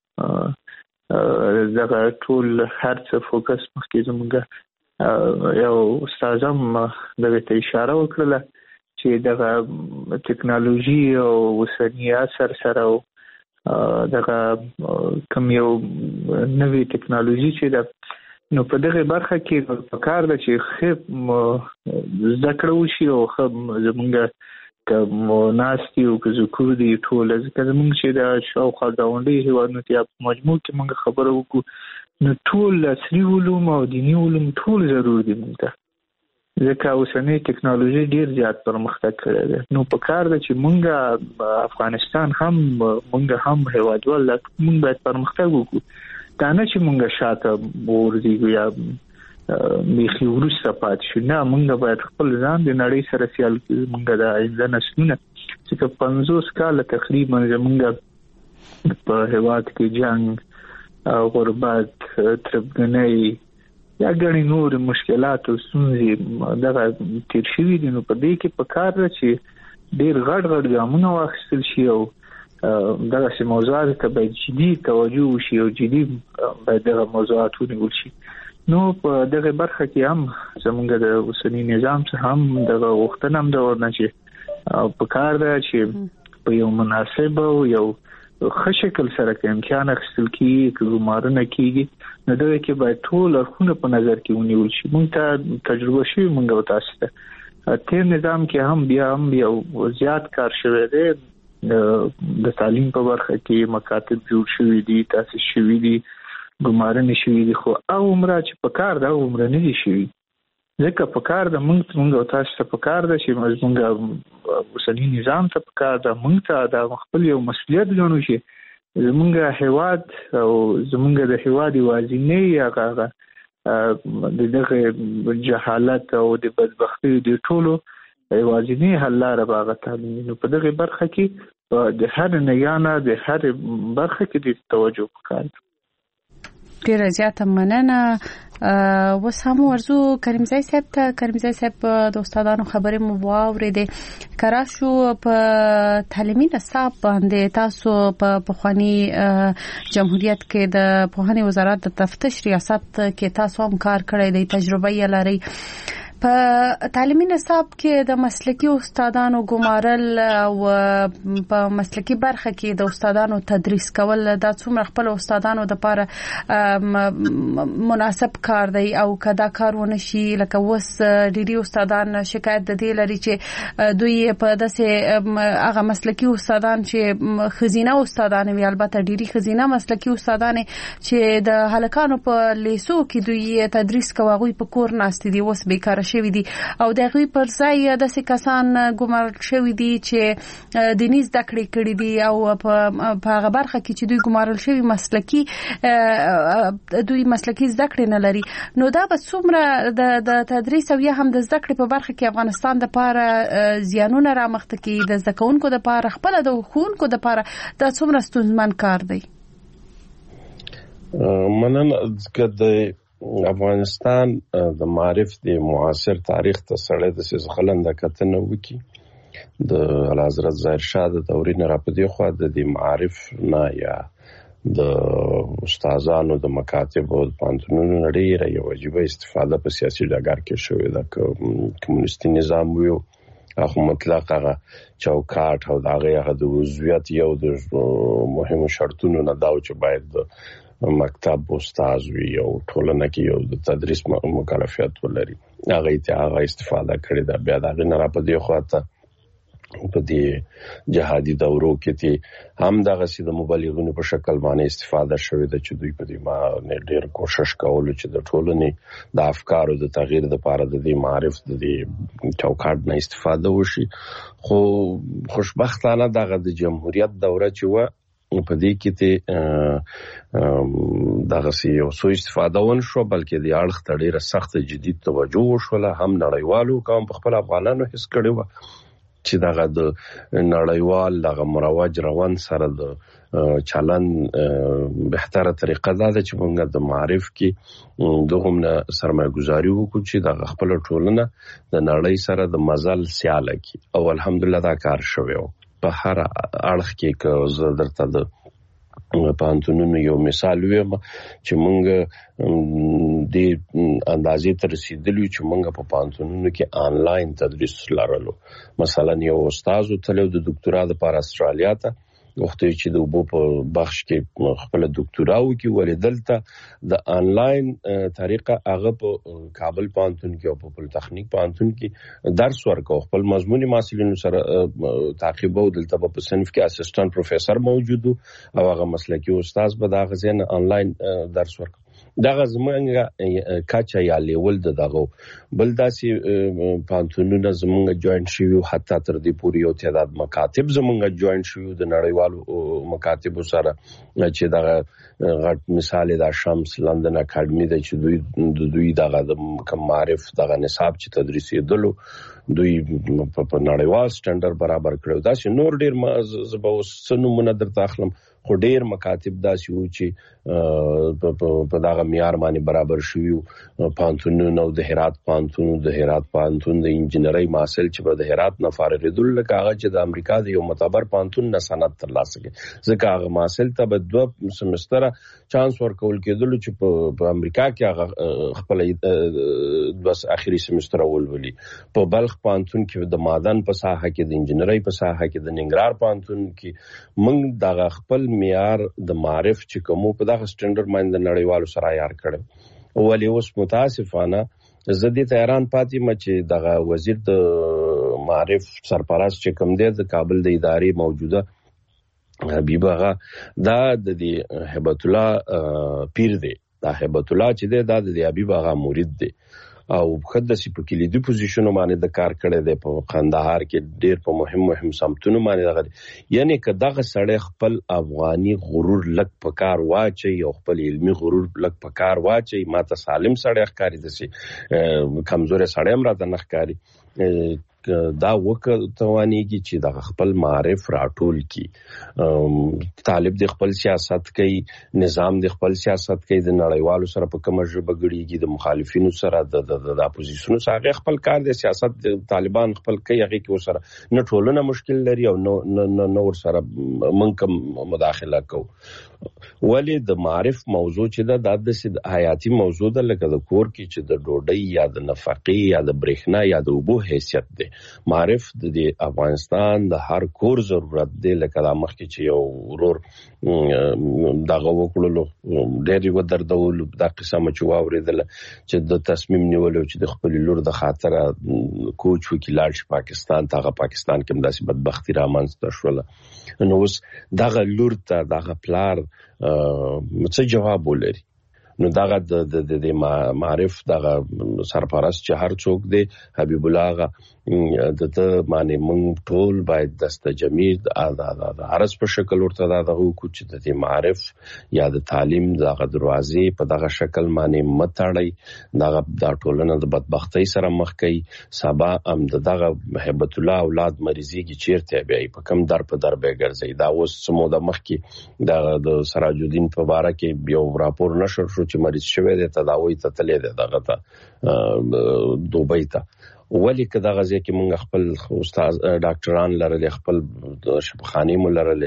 چې دغه ټول هرڅه فوکس مخکې زموږ یو استاد هم دغه ته اشاره وکړه چې دغه ټکنالوژي او اوسنی اثر سره دغه کوم یو نوې ټکنالوژي چې د نو په دغه برخه کې په کار ده چې خې ذکر وشي او زمونږ که ناستی او که ذکر دی ټول ځکه زمونږ چې د شاوخوا ګاونډي هیوادونو ته په مجموع کې موږ خبره وکړو نو ټول عصري علوم او دیني علوم ټول ضروري دي موږ ته ځکه اوسنۍ ټکنالوژي ډیر زیات پرمختګ کړی دی. نو په کار ده چې موږ افغانستان هم موږ هم هیوادوال موږ باید پرمختګ وکړو، دا نه چې مونږ شاته ورځو یا میخي ورسته پات شو، نه مونږ باید خپل ځان د نړۍ سره سیال کړو. مونږ د آینده نسلونه چې 50 کال تقریبا زمونږ په هیواد کې جنگ، غربت، تربګنۍ یا ګڼې نور مشکلات او ستونزې دغه تیر شوي دي. نو په دې کې په کار ده چې ډیر غټ ګامونه واخیستل شي او دغه موضوعات ته باید جدي توجه وشي او جدي باید دغه موضوعات ونیول شي. نو په دغه برخه کې هم زموږ د اوسنی نظام څخه هم دغه غوښتنه هم ده ورنه چې په کار ده چې په یو مناسب او یو ښه شکل سره کې امتحان اخیستل کېږي، که ګمارنه کېږي، نو دغه کې باید ټول اړخونه په نظر کې ونیول شي. موږ ته تجربه شوي موږ او تاسو ته تیر نظام کې هم بیا هم یو زیات کار شوی دی. د تعلیم په برخه کې مکاتب جوړ شوي دي، تاسیس شوي دي، ګمارنې شوي دي، خو عمره چې په کار ده عمره نه دي شوي. ځکه په کار ده موږ او تاسو ته په کار ده چې موږ اوسني نظام ته په کار ده موږ ته د خپل یو مسؤلیت ګڼو چې زموږ هیواد او زموږ د هیواد یوازینی هغه دغه جهالت او د بدبختۍ د ټولو یوازینی حل لاره به هغه تعلیم. نو په دغه برخه کې د هر نگانه د هر برخه کې د توجه وکړي. ډیره زیاته مننه. وس هم ورزو کریمزای صاحب ته. کریمزای صاحب د استادانو خبرې مو واورېدې، کرا شو په تعلیمي نصاب باندې تاسو په پخوانی جمهوریت کې د پوهنې وزارت د تفتیش ریاست کې تاسو هم کار کړی دی، تجربه یې لرئ. په تعلیمي نصاب کې د مسلکي استادانو ګمارل او په مسلکي برخه کې د استادانو تدریس کول دا څومره خپل استادانو د لپاره مناسب کار دی او کدا کار ونه شي لکه وس ډیری استادان شکایت د دې لري چې دوی په داسې هغه مسلکي استادان چې خزینه استادان وي، البته ډیری خزینه مسلکي استادان چې د هلکانو په لیسو کې دوی تدریس کوي په کور ناست دي وس بیکاره شوی دي او دغه پر ځای د کسان ګمارل شوی دي چې دیني زده کړې کړې دي او په هغه برخه کې چې دوی ګمارل شوی مسلکي زده کړې نه لري. نو دا به څومره د تدریس او یا هم د زده کړې په برخه کې افغانستان د لپاره زیانونه رامخته کوي، د زده کوونکو د لپاره خپل د ښوونکو د لپاره دا څومره ستونزمن کار دی؟ مننه. د افغانستان د معارف د معاصر تاریخ ته سره د سخلنده کتنه وکي د حضرت ظاهر شاه د دورې نه راپدې خو د معارف نه یا د استادانو د مکاتب او پانتونونو لري یو واجبه استفاده په سیاسي ډګر کې شوې ده. کمونیستي نظام ویو هغه مطلق هغه چوکاټ او هغه د عضویت یو د مهمو شرطونو نه دا چې باید مکتب استاد وي او ټولنه کې یو د تدریس مکلفیت ولري، هغه ته هغه استفاده کړې ده. بیا دا نه را پدې خواته په دې جهادي دورو کې هم دغه سي د مبلغونو په شکل باندې استفاده شوې ده چې دوی په دې باندې ډېر کوشش کول چې د ټولنې د افکارو د تغییر لپاره د دې معرف د دې چوکاټ نه استفاده وشي. خو خوشبختانه دغه د جمهوریت دوره چې و په دې کې دغه سي یو څو استفاده ون شو، بلکې د اړخ ته ډېره سخت جدي توجه وشوله. هم نړیوالو کوم په خپل افغانانو حس کړی و چې دغه د نړیوال دغه مروج روان سره د چلن بهتره طریقه ده چې موږ د معرف کې دغه سرمایه گذاري وکړو چې د خپل ټولنه د نړۍ سره د مزل سیاله کی. او الحمدلله دا کار شوی په هر اړخ کې که زه درته د پانتونونو یو مثال ویم چې مونږ د اندازې تر رسیدلی چې مونږ په پانتونونو کې آنلاین تدریس لرلو. مثلا یو استاد تلو د ډاکټرا لپاره استرالیا ته وخت چې د وبو په بخش کې خپل ډاکټرا وکي ولدلته د آنلاین طریقه هغه په کابل پانتون کې او په پولیټیکنیک پانتون کې درس ورکو. خپل مضموني محصلینو سره تعقیب او دلته په صنف کې اسسټنټ پروفیسور موجود او هغه مسلکي استاد به دا غزين آنلاین درس ورکو. دغه زمونږ کاچا یا لیول دغه بل داسې پانتونونه زمونږ جوائنټ شوی، حتی تر دې پورې یو تعداد مکاتب زمونږ جوائنټ شوی د نړیوالو مکاتبو سره چې دغه غټ مثال د شمس لندن اکیډمي د چې دوی دغه د معرف دغه نصاب چې تدریسېدلو دوی په نړیوال سټانډرډ برابر کړو. دا چې نور ډیر زبو سنمونه درته اخلم، خو ډیر مکاتب داسې و چې په دغه معیار باندې برابر شوی. پانتونونو د هرات پانتون د انجنیري محصل چې په د هرات نه فارغېدل لکه هغه چې د امریکا د یو معتبر پانتون نه سند ترلاسه کړي، ځکه هغه محصل ته به 2 سمستر چانس ورکول کېدل چې په امریکا کې هغه خپل بس اخري سمستر ولولي. په بلخ پانتون کې د معدن په ساحه کې د انجنیري په ساحه کې د ننګرهار پانتون کې موږ دغه خپل معیار د معرف چې کومو په دغه سټانډرډ باندې نړیوالو سره عیار کړو. ولی اوس متاسفانه زدي تهران پاتې چې دغه وزیر د معرف سرپرست چې کوم دی د کابل د ادارې موجوده حبیب آغا دا د هبت الله پیر دی. دا هبت الله چې دی دا د حبیب آغا مرید دی او خدای سي په کلیدي پوزیشنو باندې د کار کړی دی. په قندهار کې ډیر په مهم سمتونو باندې دغه یعنی که دغه سړی خپل افغاني غرور لک په کار واچي او خپل علمي غرور لک په کار واچي، ماته سالم سړی ښکاری دي سي کمزوري سړی هم راته نه ښکاری. دا وکړتوانیږي چې د خپل معرف راټول کی، طالب د خپل سیاست کوي، نظام د خپل سیاست کوي، د نړیوالو سره په کومه ژبه غړيږي، د مخالفینو سره د اپوزیشنو سره خپل کار د سیاست د طالبان خپل کوي، هغه کې سره نه ټولنه مشکل لري او نو ور سره منکم مداخله کو. ولی د معرف موضوع چې د حیاتي موضوع ده، لکه د کور کې چې د ډوډۍ یا د نفقې یا د برېښنا یا د اوبو حیثیت ده. معرف د افغانستان د هر کور ضرورت دی. لکه د مخکې چې یو ورور دغه وکړلو ډېر و دردول د قسمه چې واوریدل چې د تصمیم نیولو چې د خپل لور د خاطر کوچ وکیلار شي پاکستان ته، پاکستان کې داسې بدبختی رامنځته شوله. نو اوس دغه لور ته دغه پلار څه جواب ولري؟ نو دغه د معرف دغه سرپرست چې هر څوک دی حبیب الله غا د معنی مونږ ټول باید دستجمیر د عرض په شکل ورته دغه کوچ د معرف یا د تعلیم دغه دروازې په دغه شکل معنی متړی دغه د ټولنه د بدبختی سره مخ کوي. سبا هم دغه هبت الله اولاد مریضیږي چیرته بیا په کم در په در به ګرځي. دا اوس سموده مخ کې د سراج الدین په باره کې یو راپور نشر شو چې مریض شوی دی، تداوی ته تللی دی دغه ته دوبۍ ته. ولی که دغه ځای کې مونږ خپل استاد ډاکټران لرل، خپل شفاخانې مو لرل،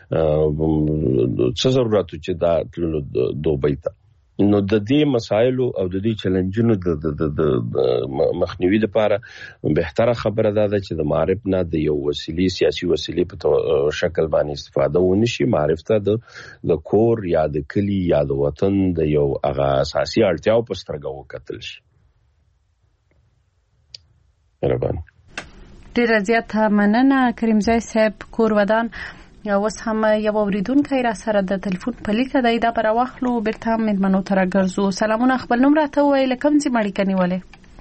څه ضرورت چې دا تللو دوبۍ ته. نو د دې مسایلو او د دې چیلنجونو د مخنیوي لپاره بهتره خبره ده چې د معرف نه د یو وسیلې سیاسي وسیلې په شکل باندې استفاده ونشي. معرف ته د کور یا د کلی یا د وطن د یو هغه اساسي اړتیاو په سترګه وکتل شي. ډیر زیات مننه کریمزای صاحب کور ودان اوس هم یو اوریدونکو را سره د ټلیفون په لیکه دی دا پر واخلو بیرته مېلمنو ته راګرځو. سلامونه، خپل نوم راته ووایئ، کوم ځای مړی کنیولې؟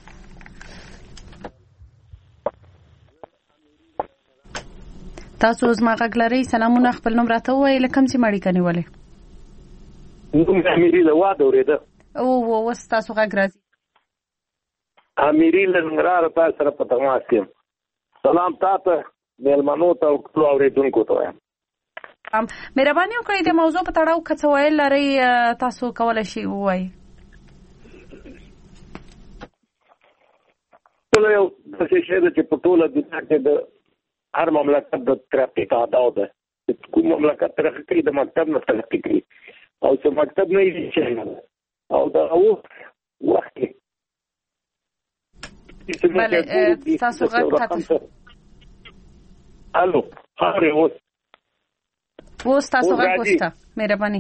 تاسو زما غږ لرئ؟ سلامونه، خپل نوم راته ووایئ، کوم ځای مړی کنیولې؟ نوم امیری له واده اورېده. او اوس تاسو غږ راځي. امیری له ننګرهار تاسو سره په تماس یم. سلام تاسو مېلمنو ته او ټولو اورېدونکو ته وایم. مهرباني وکړئ د موضوع په تړاو که څه ویل لرئ تاسو کولی شئ ووایئ. ټول یو داسې شی ده چې په ټوله دنیا کې د هر مملکت د ترقي تهداو ده. کوم مملکت ترقي کوي د مکتب نه ترقي کوي او چې مکتب نه یې شي او د وخت بله تاسو غږ قطع. الو اوس تاسو غږ وسته مهرباني.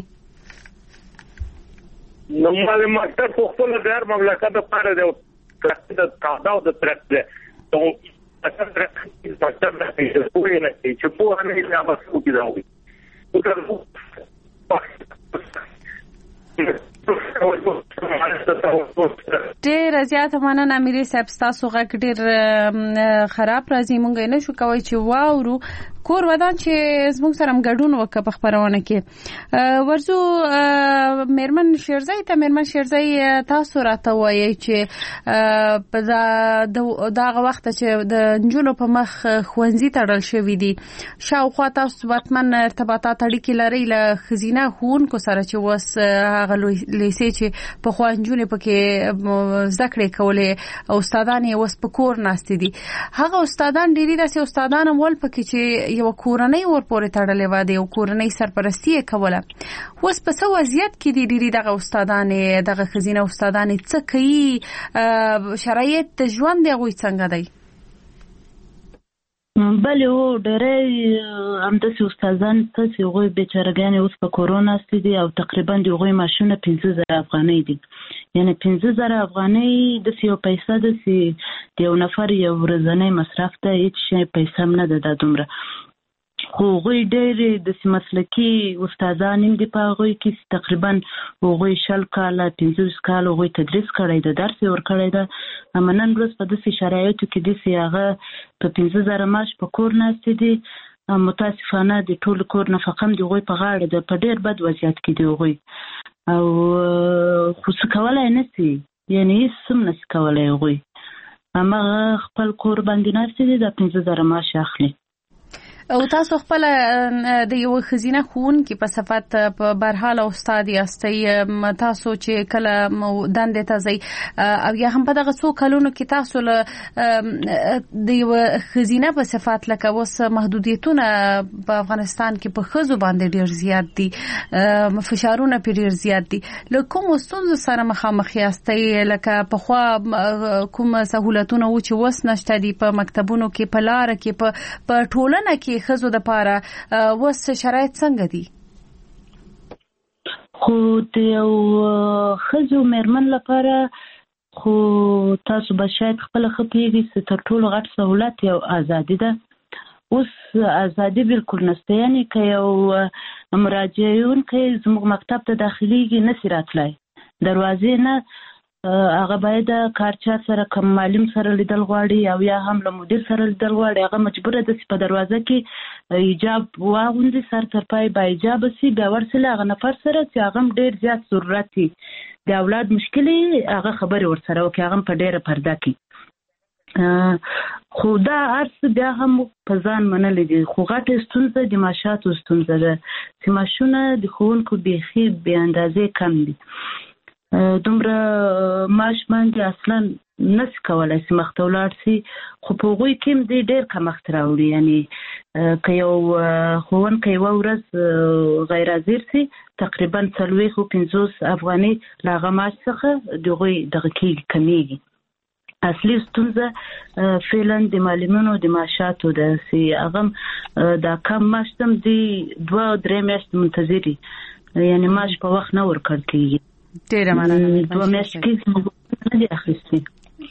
نو مال مکتب په خپل د هر مملکت لپاره د ترقي د تهداو د ترقي او مکتب نه کوي نه چې په نه یې هغه څه کوي دا وي. ډیر زیات مننه امیری صاحب، تاسو غږ ډیر خراب راځي، مونږ نه شو کوي چې واورو. کور ودان چې زموږ سره ګډون وکړه په خبرونه کې ورزو مېرمن شیرزای ته. مېرمن شیرزای تاسو راته وایي چې په دغه وخت چې د نجونو په مخ ښوونځي تړل شوي دي، شاوخوا تاسو باتمن ارتباطات اړیکې لرئ له ښځینه ښوونکو سره چې اوس هغه لیسې چې پخوا نجونې پکې زده کړې کولې او استادان یې اوس په کور ناستې دي. هغه استادان ډېری داسې استادان هم ول پکې چې یو کورنۍ ورپورې تړلې وه، د یو کورنۍ سرپرستي یې کوله. اوس په څه وضعیت کې دي ډېری دغه استادانې، دغه ښځینه استادانې څه کوي؟ شرایط د ژوند د هغوی څنګه دی؟ بله و ډېری همداسې استادان تاسې هغوی بېچارهګانې اوس په کورو ناستې دي او تقریبا د هغوی معاشونه 15,000 افغانۍ دي. یعنې 15,000 افغانۍ داسې یو پیسه داسې د یو نفر یو ورځنی مصرف ده، هېڅ شی پیسه هم نه ده دا دومره. خو هغوی ډېرې داسې مسلکي استادان هم دي په هغوی کې تقریبا هغوی 20 کاله 15 کاله هغوی تدریس کړی ده، درس یې ورکړی ده. اما نن ورځ په داسې شرایطو کې داسې هغه په 15,000 معاش په کور ناستې دي. متاسفانه د ټول کور نفقه هم د هغوی په غاړه ده، په ډېر بد وضعیت کې دي هغوی او خو څه کولی نه شي، یعنې هېڅ هم نه شي کولی هغوی. هماغه خپل کور باندې ناستې دي، د 15,000 معاش اخلي. او تاسو خپل د یو ښځینه ښوونکي په صفت په برحال استاد یاستئ، تاسو چې کله دندې ته ځئ او یا هم په دغه څو کلونو کې تاسو د یو ښځینه په صفت لکه اوس محدودیتونه په افغانستان کې په ښځو باندې ډېر زیات دي، فشارونه پرې ډېر زیات دي، له کومو ستونزو سره مخامخ یاستئ؟ لکه پخوا کوم سهولتونه و چې اوس نشته دي په مکتبونو کې، په لاره کې، په ټولنه کې ښځو دپاره اوس شرایط څنګه دي؟ خو د یو ښځو مېرمن لپاره خو تاسو به شاید خپله ښه پوهېږئ چې تر ټولو غټ سهولت یو ازادي ده. اوس ازادي بالکل نشته، یعنې که یو مراجعونکی زموږ مکتب ته داخلېږي نشي راتلی، دروازې نه هغه باید کارچا سره کم معلم سره لیدل غواړي او یا هم له مدیر سره لیدل غواړي، هغه مجبوره ده چې په دروازه کې حجاب واغوندي، سر تر پای با حجاب شي، بیا ورسله هغه نفر سره چې هغه هم ډېر زیات ضرورت وي د اولاد مشکل هغه خبرې ورسره وکړي، هغه هم په ډېره پرده کې. خو دا هر څه بیا هم په ځان منلی دي، خو غټه ستونزه د معاشاتو ستونزه ده چې معاشونه د ښوونکو بیخي بې اندازې کم دي. دومره معاش باندې اصلا نشي کولی چې مخته ولاړ شي، خو په هغوی کې هم دی ډېر کمښت راوړي. یعنې که یو ښوونکی یوه ورځ غیر حاضر شي تقریبا 40-50 افغانۍ له هغه معاش څخه د هغوی دغه کېږي، کمیږي. اصلي ستونزه فعلا د معلمینو د معاشاتو ده چې هغه دا کم معاش هم دی 2-3 میاشتې منتظري، یعنې معاش په وخت نه ورکړل کېږي. ډېره مننه. 2 میاشتې کې نه دي اخیستي.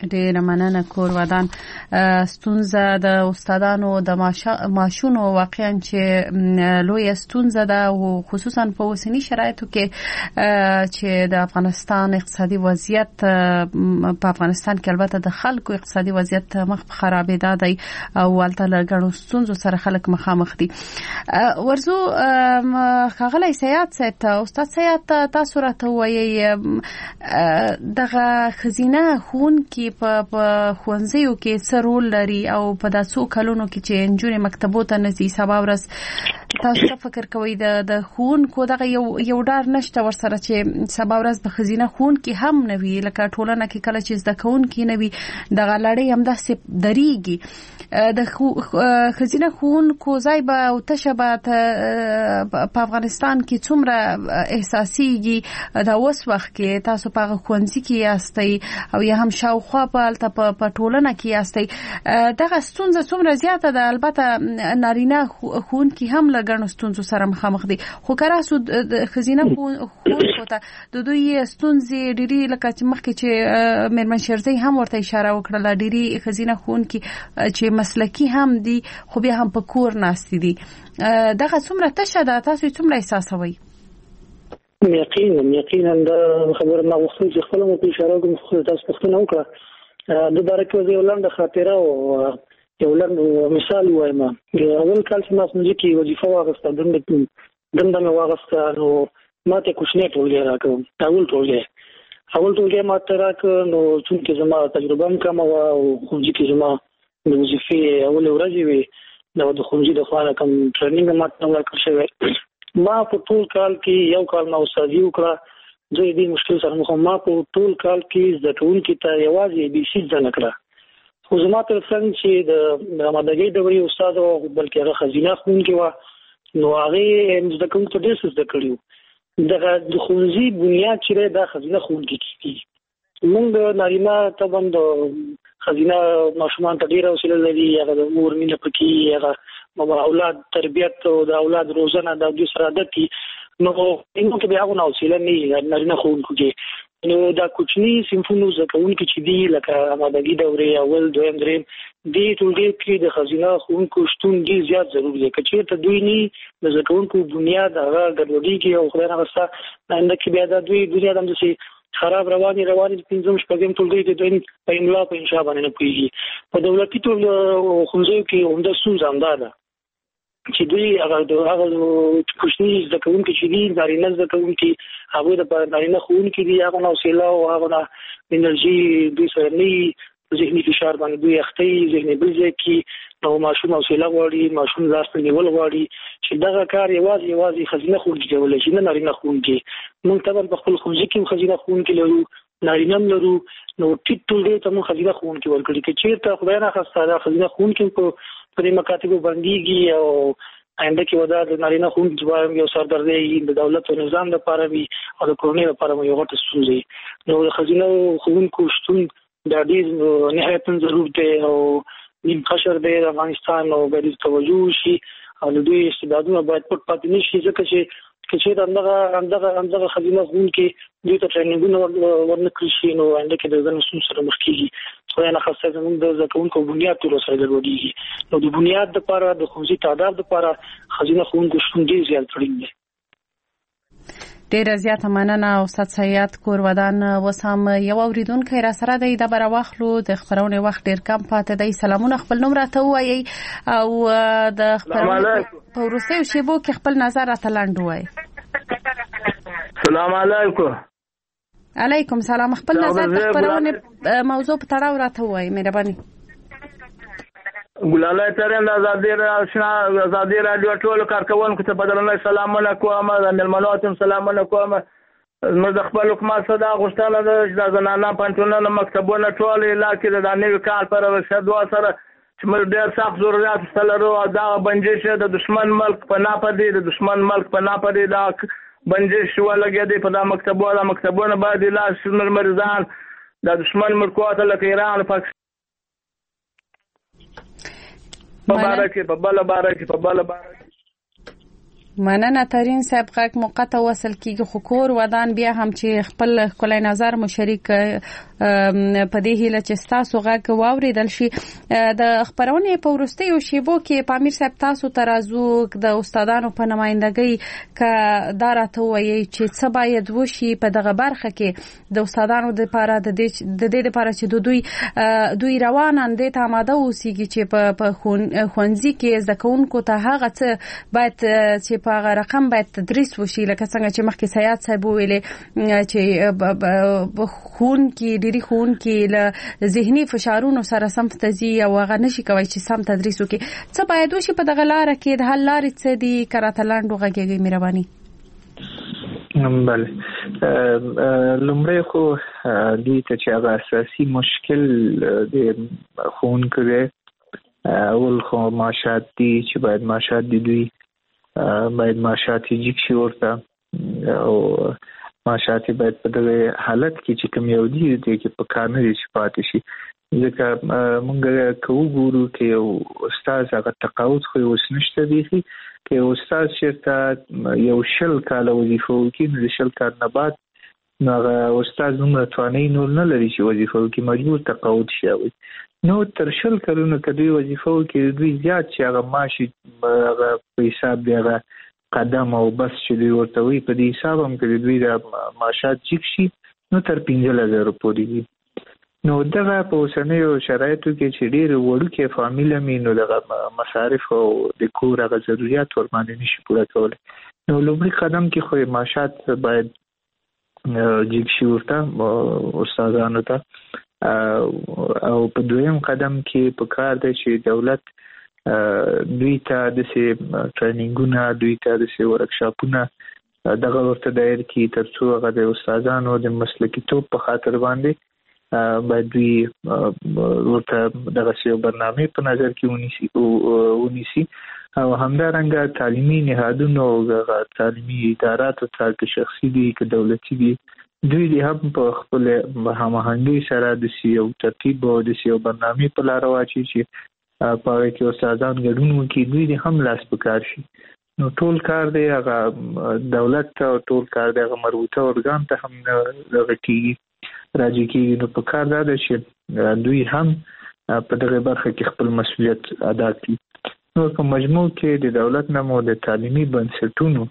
ډېر مننه کور ودان. ستونزه د استادانو د معاشونو واقعا چې لوی ستونزه ده او خصوصا په اوسنی شرایطو کې چې د افغانستان اقتصادي وضعیت په افغانستان کې البته د خلکو اقتصادي وضعیت مخ په خرابېدا دی او ولته لګړو ستونزو سره خلک مخامخ دي. ورزو خغلی سیاحت ست استاد سیاحت تاسو راته وایي دغه خزینه خون کې په خوانزیو کې څه رول لري او په داسو کلونو کې چې انجونې مکتبو ته نزي سبا ورځ تاسو فکر کوئ د خون کو دغه یو ډار نشته ورسره چې سبا ورځ به خزینه خون کې هم نوي لکه ټولنه کې کله چې زده کون کې نوي دغه لړۍ هم داسې دریږي د خزینه خون کو ځای به او تشبه په افغانستان کې څومره احساسيږي دا اوس وخت کې تاسو په خوانزي کې یاستئ او یا هم شاوخوا په ټولنه کې یاستئ دغه ستونزه څومره زیاته ده. البته نارینه خون کې هم لګڼو ستونزو سره مخامخ دي خو کراسو خزینه خون کوته د دوی ستونزې ډېری لکه چې مخکې چې مېرمن شیرزی هم ورته اشاره وکړه ډېری خزینه خون کې چې مسلکی هم دي خو بیا هم په کور ناست دي دغه څومره تشه ده تاسو څومره احساسوي؟ یقینا د خبر ما وختي چې خپل مو په اشاره کوم خو تاسو پښتنه وکړه د بارکه یو لاند خاطره او یو لاند مثال وایم اول کال چې ما څنګه کې وظیفه واغسته دنده مې واغسته نو ماته کوښنه ټولې راکوم اول ټولې ماته راک نو چې زما تجربه هم کم او خو چې زما د وظیفې اول ورځې وي نو د خونجي د خواله کوم ټریننګ ماته ورکړ شوی ما په ټول کال کې یو کال ما استادي وکړه زه دې مشکل سره مخ ما په ټول کال کې د ټول کې ته یوازې به شي ځنه کړه خو زما تر څنګ چې د مدګي د وی استاد او بلکې هغه خزینه خون کې و نو هغه د کوم څه د څه کړیو د خونزي بنیاد چې د خزینه خون کې کیږي موږ د نارینه طبعا د خزینه ماشومان ته ډیره وسیله لري هغه د مور مینه پکې هغه اولاد تربیت او د اولاد روزنه د دې سره عادتي نو موږ کې بیا غو وسیله نه نارینه خون کې نو دا کوچني سیمفونو زکون کې چې دی لکه امادګي دورې اول دویم دریم دې ټولګي کې د خزینه خون کو شتون دی زیات ضروري دی چې ته دوی نه د زکون کو بنیاد هغه ګډوډي کې او خدای نه غوښته انده کې بیا د دوی بنیاد هم چې خراب رواني پنځم شپږم ټولګي کې دوی په املا په انشاء باندې نه پیږي په دولتي ټول خونځو کې عمده ستونزه هم ده چې دوی هغه کوچني ځکهون کې چې دي نارینه ځکهون کې هغه د نارینه خون کې دي هغه نوسیلا او هغه انرژي د سرني ذهني فشار باندې دوی اخته ذهني بلځه کې نو ماشوم نوسیلا وړي ماشوم لاس په نیول وړي چې دغه کار یوازې خزینه خون کې جوړل شي نه نارینه خون کې موږ طبعا په خپل خونځ کې خزینه خون کې لرو نارینه لرو نو ټیټ ته موږ خزینه خون کې ورکړي چې چیرته خدای نه خاصه خزینه خون کې په دې مکاتبو باندېږي او آینده کې ودا د نارینه خون ځواب یو سردردي د دولت او نظام لپاره وي او د کورنۍ لپاره یو غټ ستونزه نو د خزینه خون کو شتون د دې نهایت ضرورت دی او نیم قشر دی د افغانستان او باید توجه شي او د دوی استعدادونه باید پټ پاتې نشي ځکه چې اندغه خزینه خون کې دوی ته ټریننګونه ورنکړي شي نو آینده کې د ځان سره مخ کیږي خو نه خاصه زموږ د زکونکو بنیاد ټول سره ګډوډيږي نو د بنیاد لپاره د خونځي تعداد لپاره خزینه خون کو شتون ډیر زیات اړین دی. ډیر زیات مننه استاد سید کور ودان وسام یو اوریدونکو را سره د بره واخلو د خبرونه وخت ډیر کم پاتې دی سلامونه خپل نوم راته وایي او د خبرونه په ورسې شیبو کې خپل نظر راته لاند وایي. السلام علیکم. علیکم سلام خپل نظر د خبرونه موضوع په تړاو راته وایي مهرباني. ګلالای ترند آزادي رادیو ټول کارکونکو ته بدلنه سلامونه کوم د ملمنواتم سلامونه کوم نو د خپل حکومت صدا غوښتنه د زنانه پنځونه مکتبونه ټول علاقې د نوي کال پر ورشدو سره چې موږ ډېر سخت ضرورت ستلرو دا بنجش د دشمن ملک په ناپدې دا بنجش ولګېدې په دا مکتبونه باندې لاس مرزان د دشمن ملکوات لکه ایران پاکستان مبارک په بل مننه ترين صاحب غږ موقته وصل کیږي خو کور ودان بیا هم چې خپل کولای نظر مو شریک په دې هیله چې تاسو غږ واوریدل شي د خبرونه په ورستیو شیبو کې پامیر صاحب تاسو ترازو د استادانو په نمائندګۍ ک دارته وایي چې څه باید وشي په دغه برخه کې د استادانو لپاره د دې لپاره چې دوی روانان دي ته آماده اوسېږي چې په خوندزي کې زکونکو ته هغه څه باید چې په هغه رقم باید تدریس وشي لکه څنګه چې مخکې سیاد صاحب ویلې چې خون کې ډېری خون کې له ذهني فشارونو سره سم تزي او هغه نشي کوي چې سم تدریس وکړي څه باید وشي په دغه لار کې د حل لارې څه دي کراته لاندو غږیږي مهرباني بله لومړی خو دوی ته چې هغه اساسي مشکل د ښوونکو دی اول خو معاشات دي چې باید معاشات دي دوی باید معاشات جیک شي ورته او معاشات باید په دغه حالت کې چې کوم یو دي چې په کار نه دي چې پاتې شي ځکه موږ کوو ګورو کې یو استاد هغه تقاعد خو اوس نشته دی کې یو استاد چې یو شل کال وظیفه وکړي نو د شل کال نه بعد هغه استاد نومره توانایي نور نه لري چې وظیفه وکړي مجبور تقاعد شي نو تر شل کلونو که دوی وظیفه وکړي دوی زیات چې هغه معاشي هغه په حساب دی هغه قدم او بس چې دوی ورته وي په دې حساب هم که دوی د معاشات جیک شي نو تر 15,000 پورې دي نو دغه په اوسنیو شرایطو کې چې ډېر وړوکې فامیل وي نو دغه مصارف او د کور هغه ضرورت ورباندې نشي پوره کولی نو لومړي قدم کې خو معاشات باید جیک شي ورته استادانو ته او په دویم قدم کې په کار دی چې دولت دوی ته داسې ټریننګونه دوی ته داسې ورکشاپونه دغه ورته دایر کړي تر څو هغه د استادانو د مسلکیتوب په خاطر باندې باید دوی ورته دغسې یو برنامې په نظر کې ونیسي او همدارنګه تعلیمي نهادونو او تعلیمي اداراتو ته که شخصي دي که دولتي دي دوی دې هم په خپل هماهنګۍ سره د یو ترتیب او د یو برنامې په لاره واچي چې په هغه کې استادان ګډون وکړي دوی دې هم لاس په کار شي نو ټول کار دی هغه دولت ته او ټول کار دی هغه مربوطه ارګان ته هم دغه کېږي راجع کېږي نو په کار دا ده چې دوی هم په دغه برخه کې خپل مسؤلیت ادا کړي نو په مجموع کې د دولت نه مو د تعلیمي بنسټونو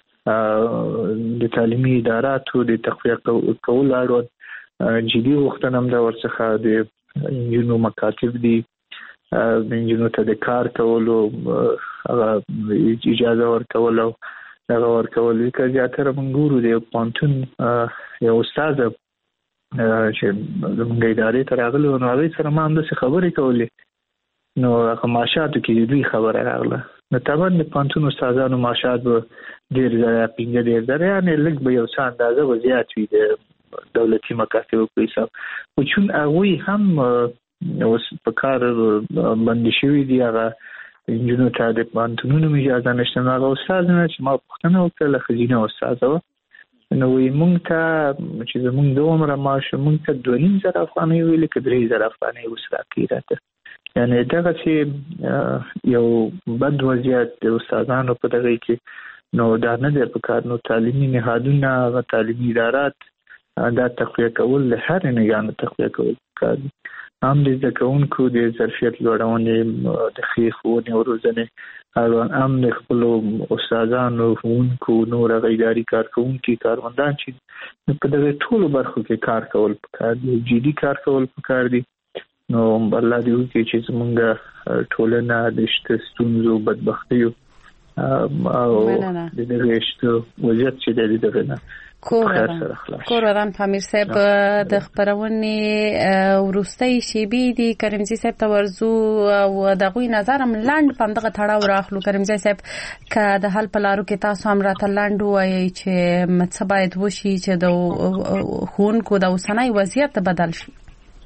د تعلیمي اداراتو د تقویه کولو اړوند جدي غوښتنه هم ده ورڅخه د انجونو مکاتب دي د انجونو ته د کار کولو هغه اجازه ورکول او هغه ورکول که زیاتره موږ ګورو د یو پوهنتون یو استاده چې زموږ ادارې ته راغلی نو هغې سره ما همداسې خبرې کولې نو هغه معاشاتو کې د دوی خبره راغله نو طبعا د پوهنتون استادانو معاشات به ډېر زره 15 زره یعنې لږ به یو څه اندازه به زیات وي د دولتي مکاتبو په حساب خو چون هغوی هم اوس په کار بندي شوي دي هغه انجونو ته د پوهنتونونو اجازه نشته نو هغه استاد نه چې ما پوښتنه وکړله ښځینه استاده وه نو وایي موږ ته چې زموږ د عمره معاش موږ ته 2,500 افغانۍ ویلې که 3,000 افغانۍ اوس راکوي راته یعنې دغسې یو بد وضعیت د استادانو په دغه کې نو دا نه دی په کار نو تعلیمي نهادونه هغه تعلیمي ادارات دا تقویه کول له هرې نګاه تقویه کول پکار دي هم د زده کوونکو د ظرفیت لوړونې د ښې ښوونې او روزنې هم د خپلو استادانو ښوونکو نور هغه اداري کارکوونکي کارمندان چې په دغه ټولو برخو کې کار کول پکار دي جدي کار کول پکار دي نو الله دې وکړي چې زموږ ټولنه د شته ستونزو بدبختیو او د دغه شته وضعیت چې دی دغه نه کور ودان پامیر صاحب د خبرونې وروستۍ شیبې دي کریمزی صاحب ته ورزو او دغوی نظر هم لاند په دغه تړاو راخلو کریمزی صاحب که د حل په لارو کې تاسو هم راته لاند وایي چې څه باید وشي چې د ښوونکو د اوسنی وضعیت بدل شي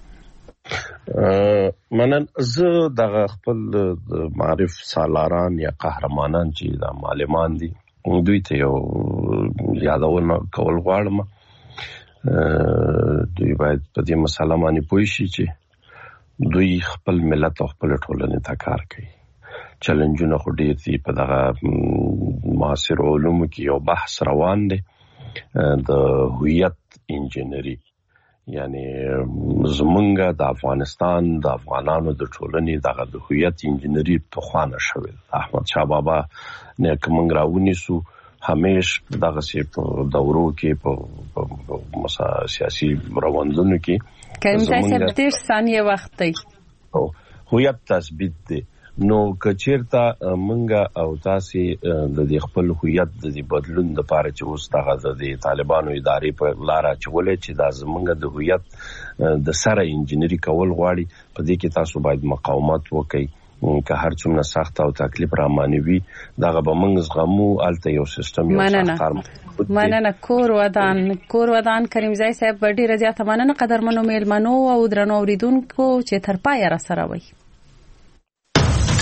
منن زه دغه خپل معرف سالاران یا قهرمانان چې د معلمان دي دوی ته یو یادونه کول غواړم دوی باید په دې مسله باندې پوه شي چې دوی خپل ملت او خپل ټولنې ته کار کوي چیلنجونه خو ډیر دي په دغه معاصر علومو کې یو بحث روان دی د هویت انجینری یعنی زمونږ د افغانستان د افغانانو د ټولنې دغه د هویت انجینری په خوانه شوی احمد شاه بابا نه کوم راونیسو همیش دغه سي په دورو کې په سیاسي روندونو کې کریم صاحب 30 ثانیه وخت دی هویت تثبیت دی نو کچیرته منګه او تاسو د خپل هویت د بدلون لپاره چې اوس دغه د طالبانو ادارې په لار چولې چې د زمونږ د هویت د سره انجینری کول غواړي په دې کې تاسو باید مقاومت وکړئ که هر څومره سخت او تکلیف را مانوي دغه به موږ زغمو الته یو سیستم یو مننه کور ودان کریم صاحب ډیره زیاته مننه قدرمنو میلمنو او درنو اوریدونکو چې تر پای را سره وي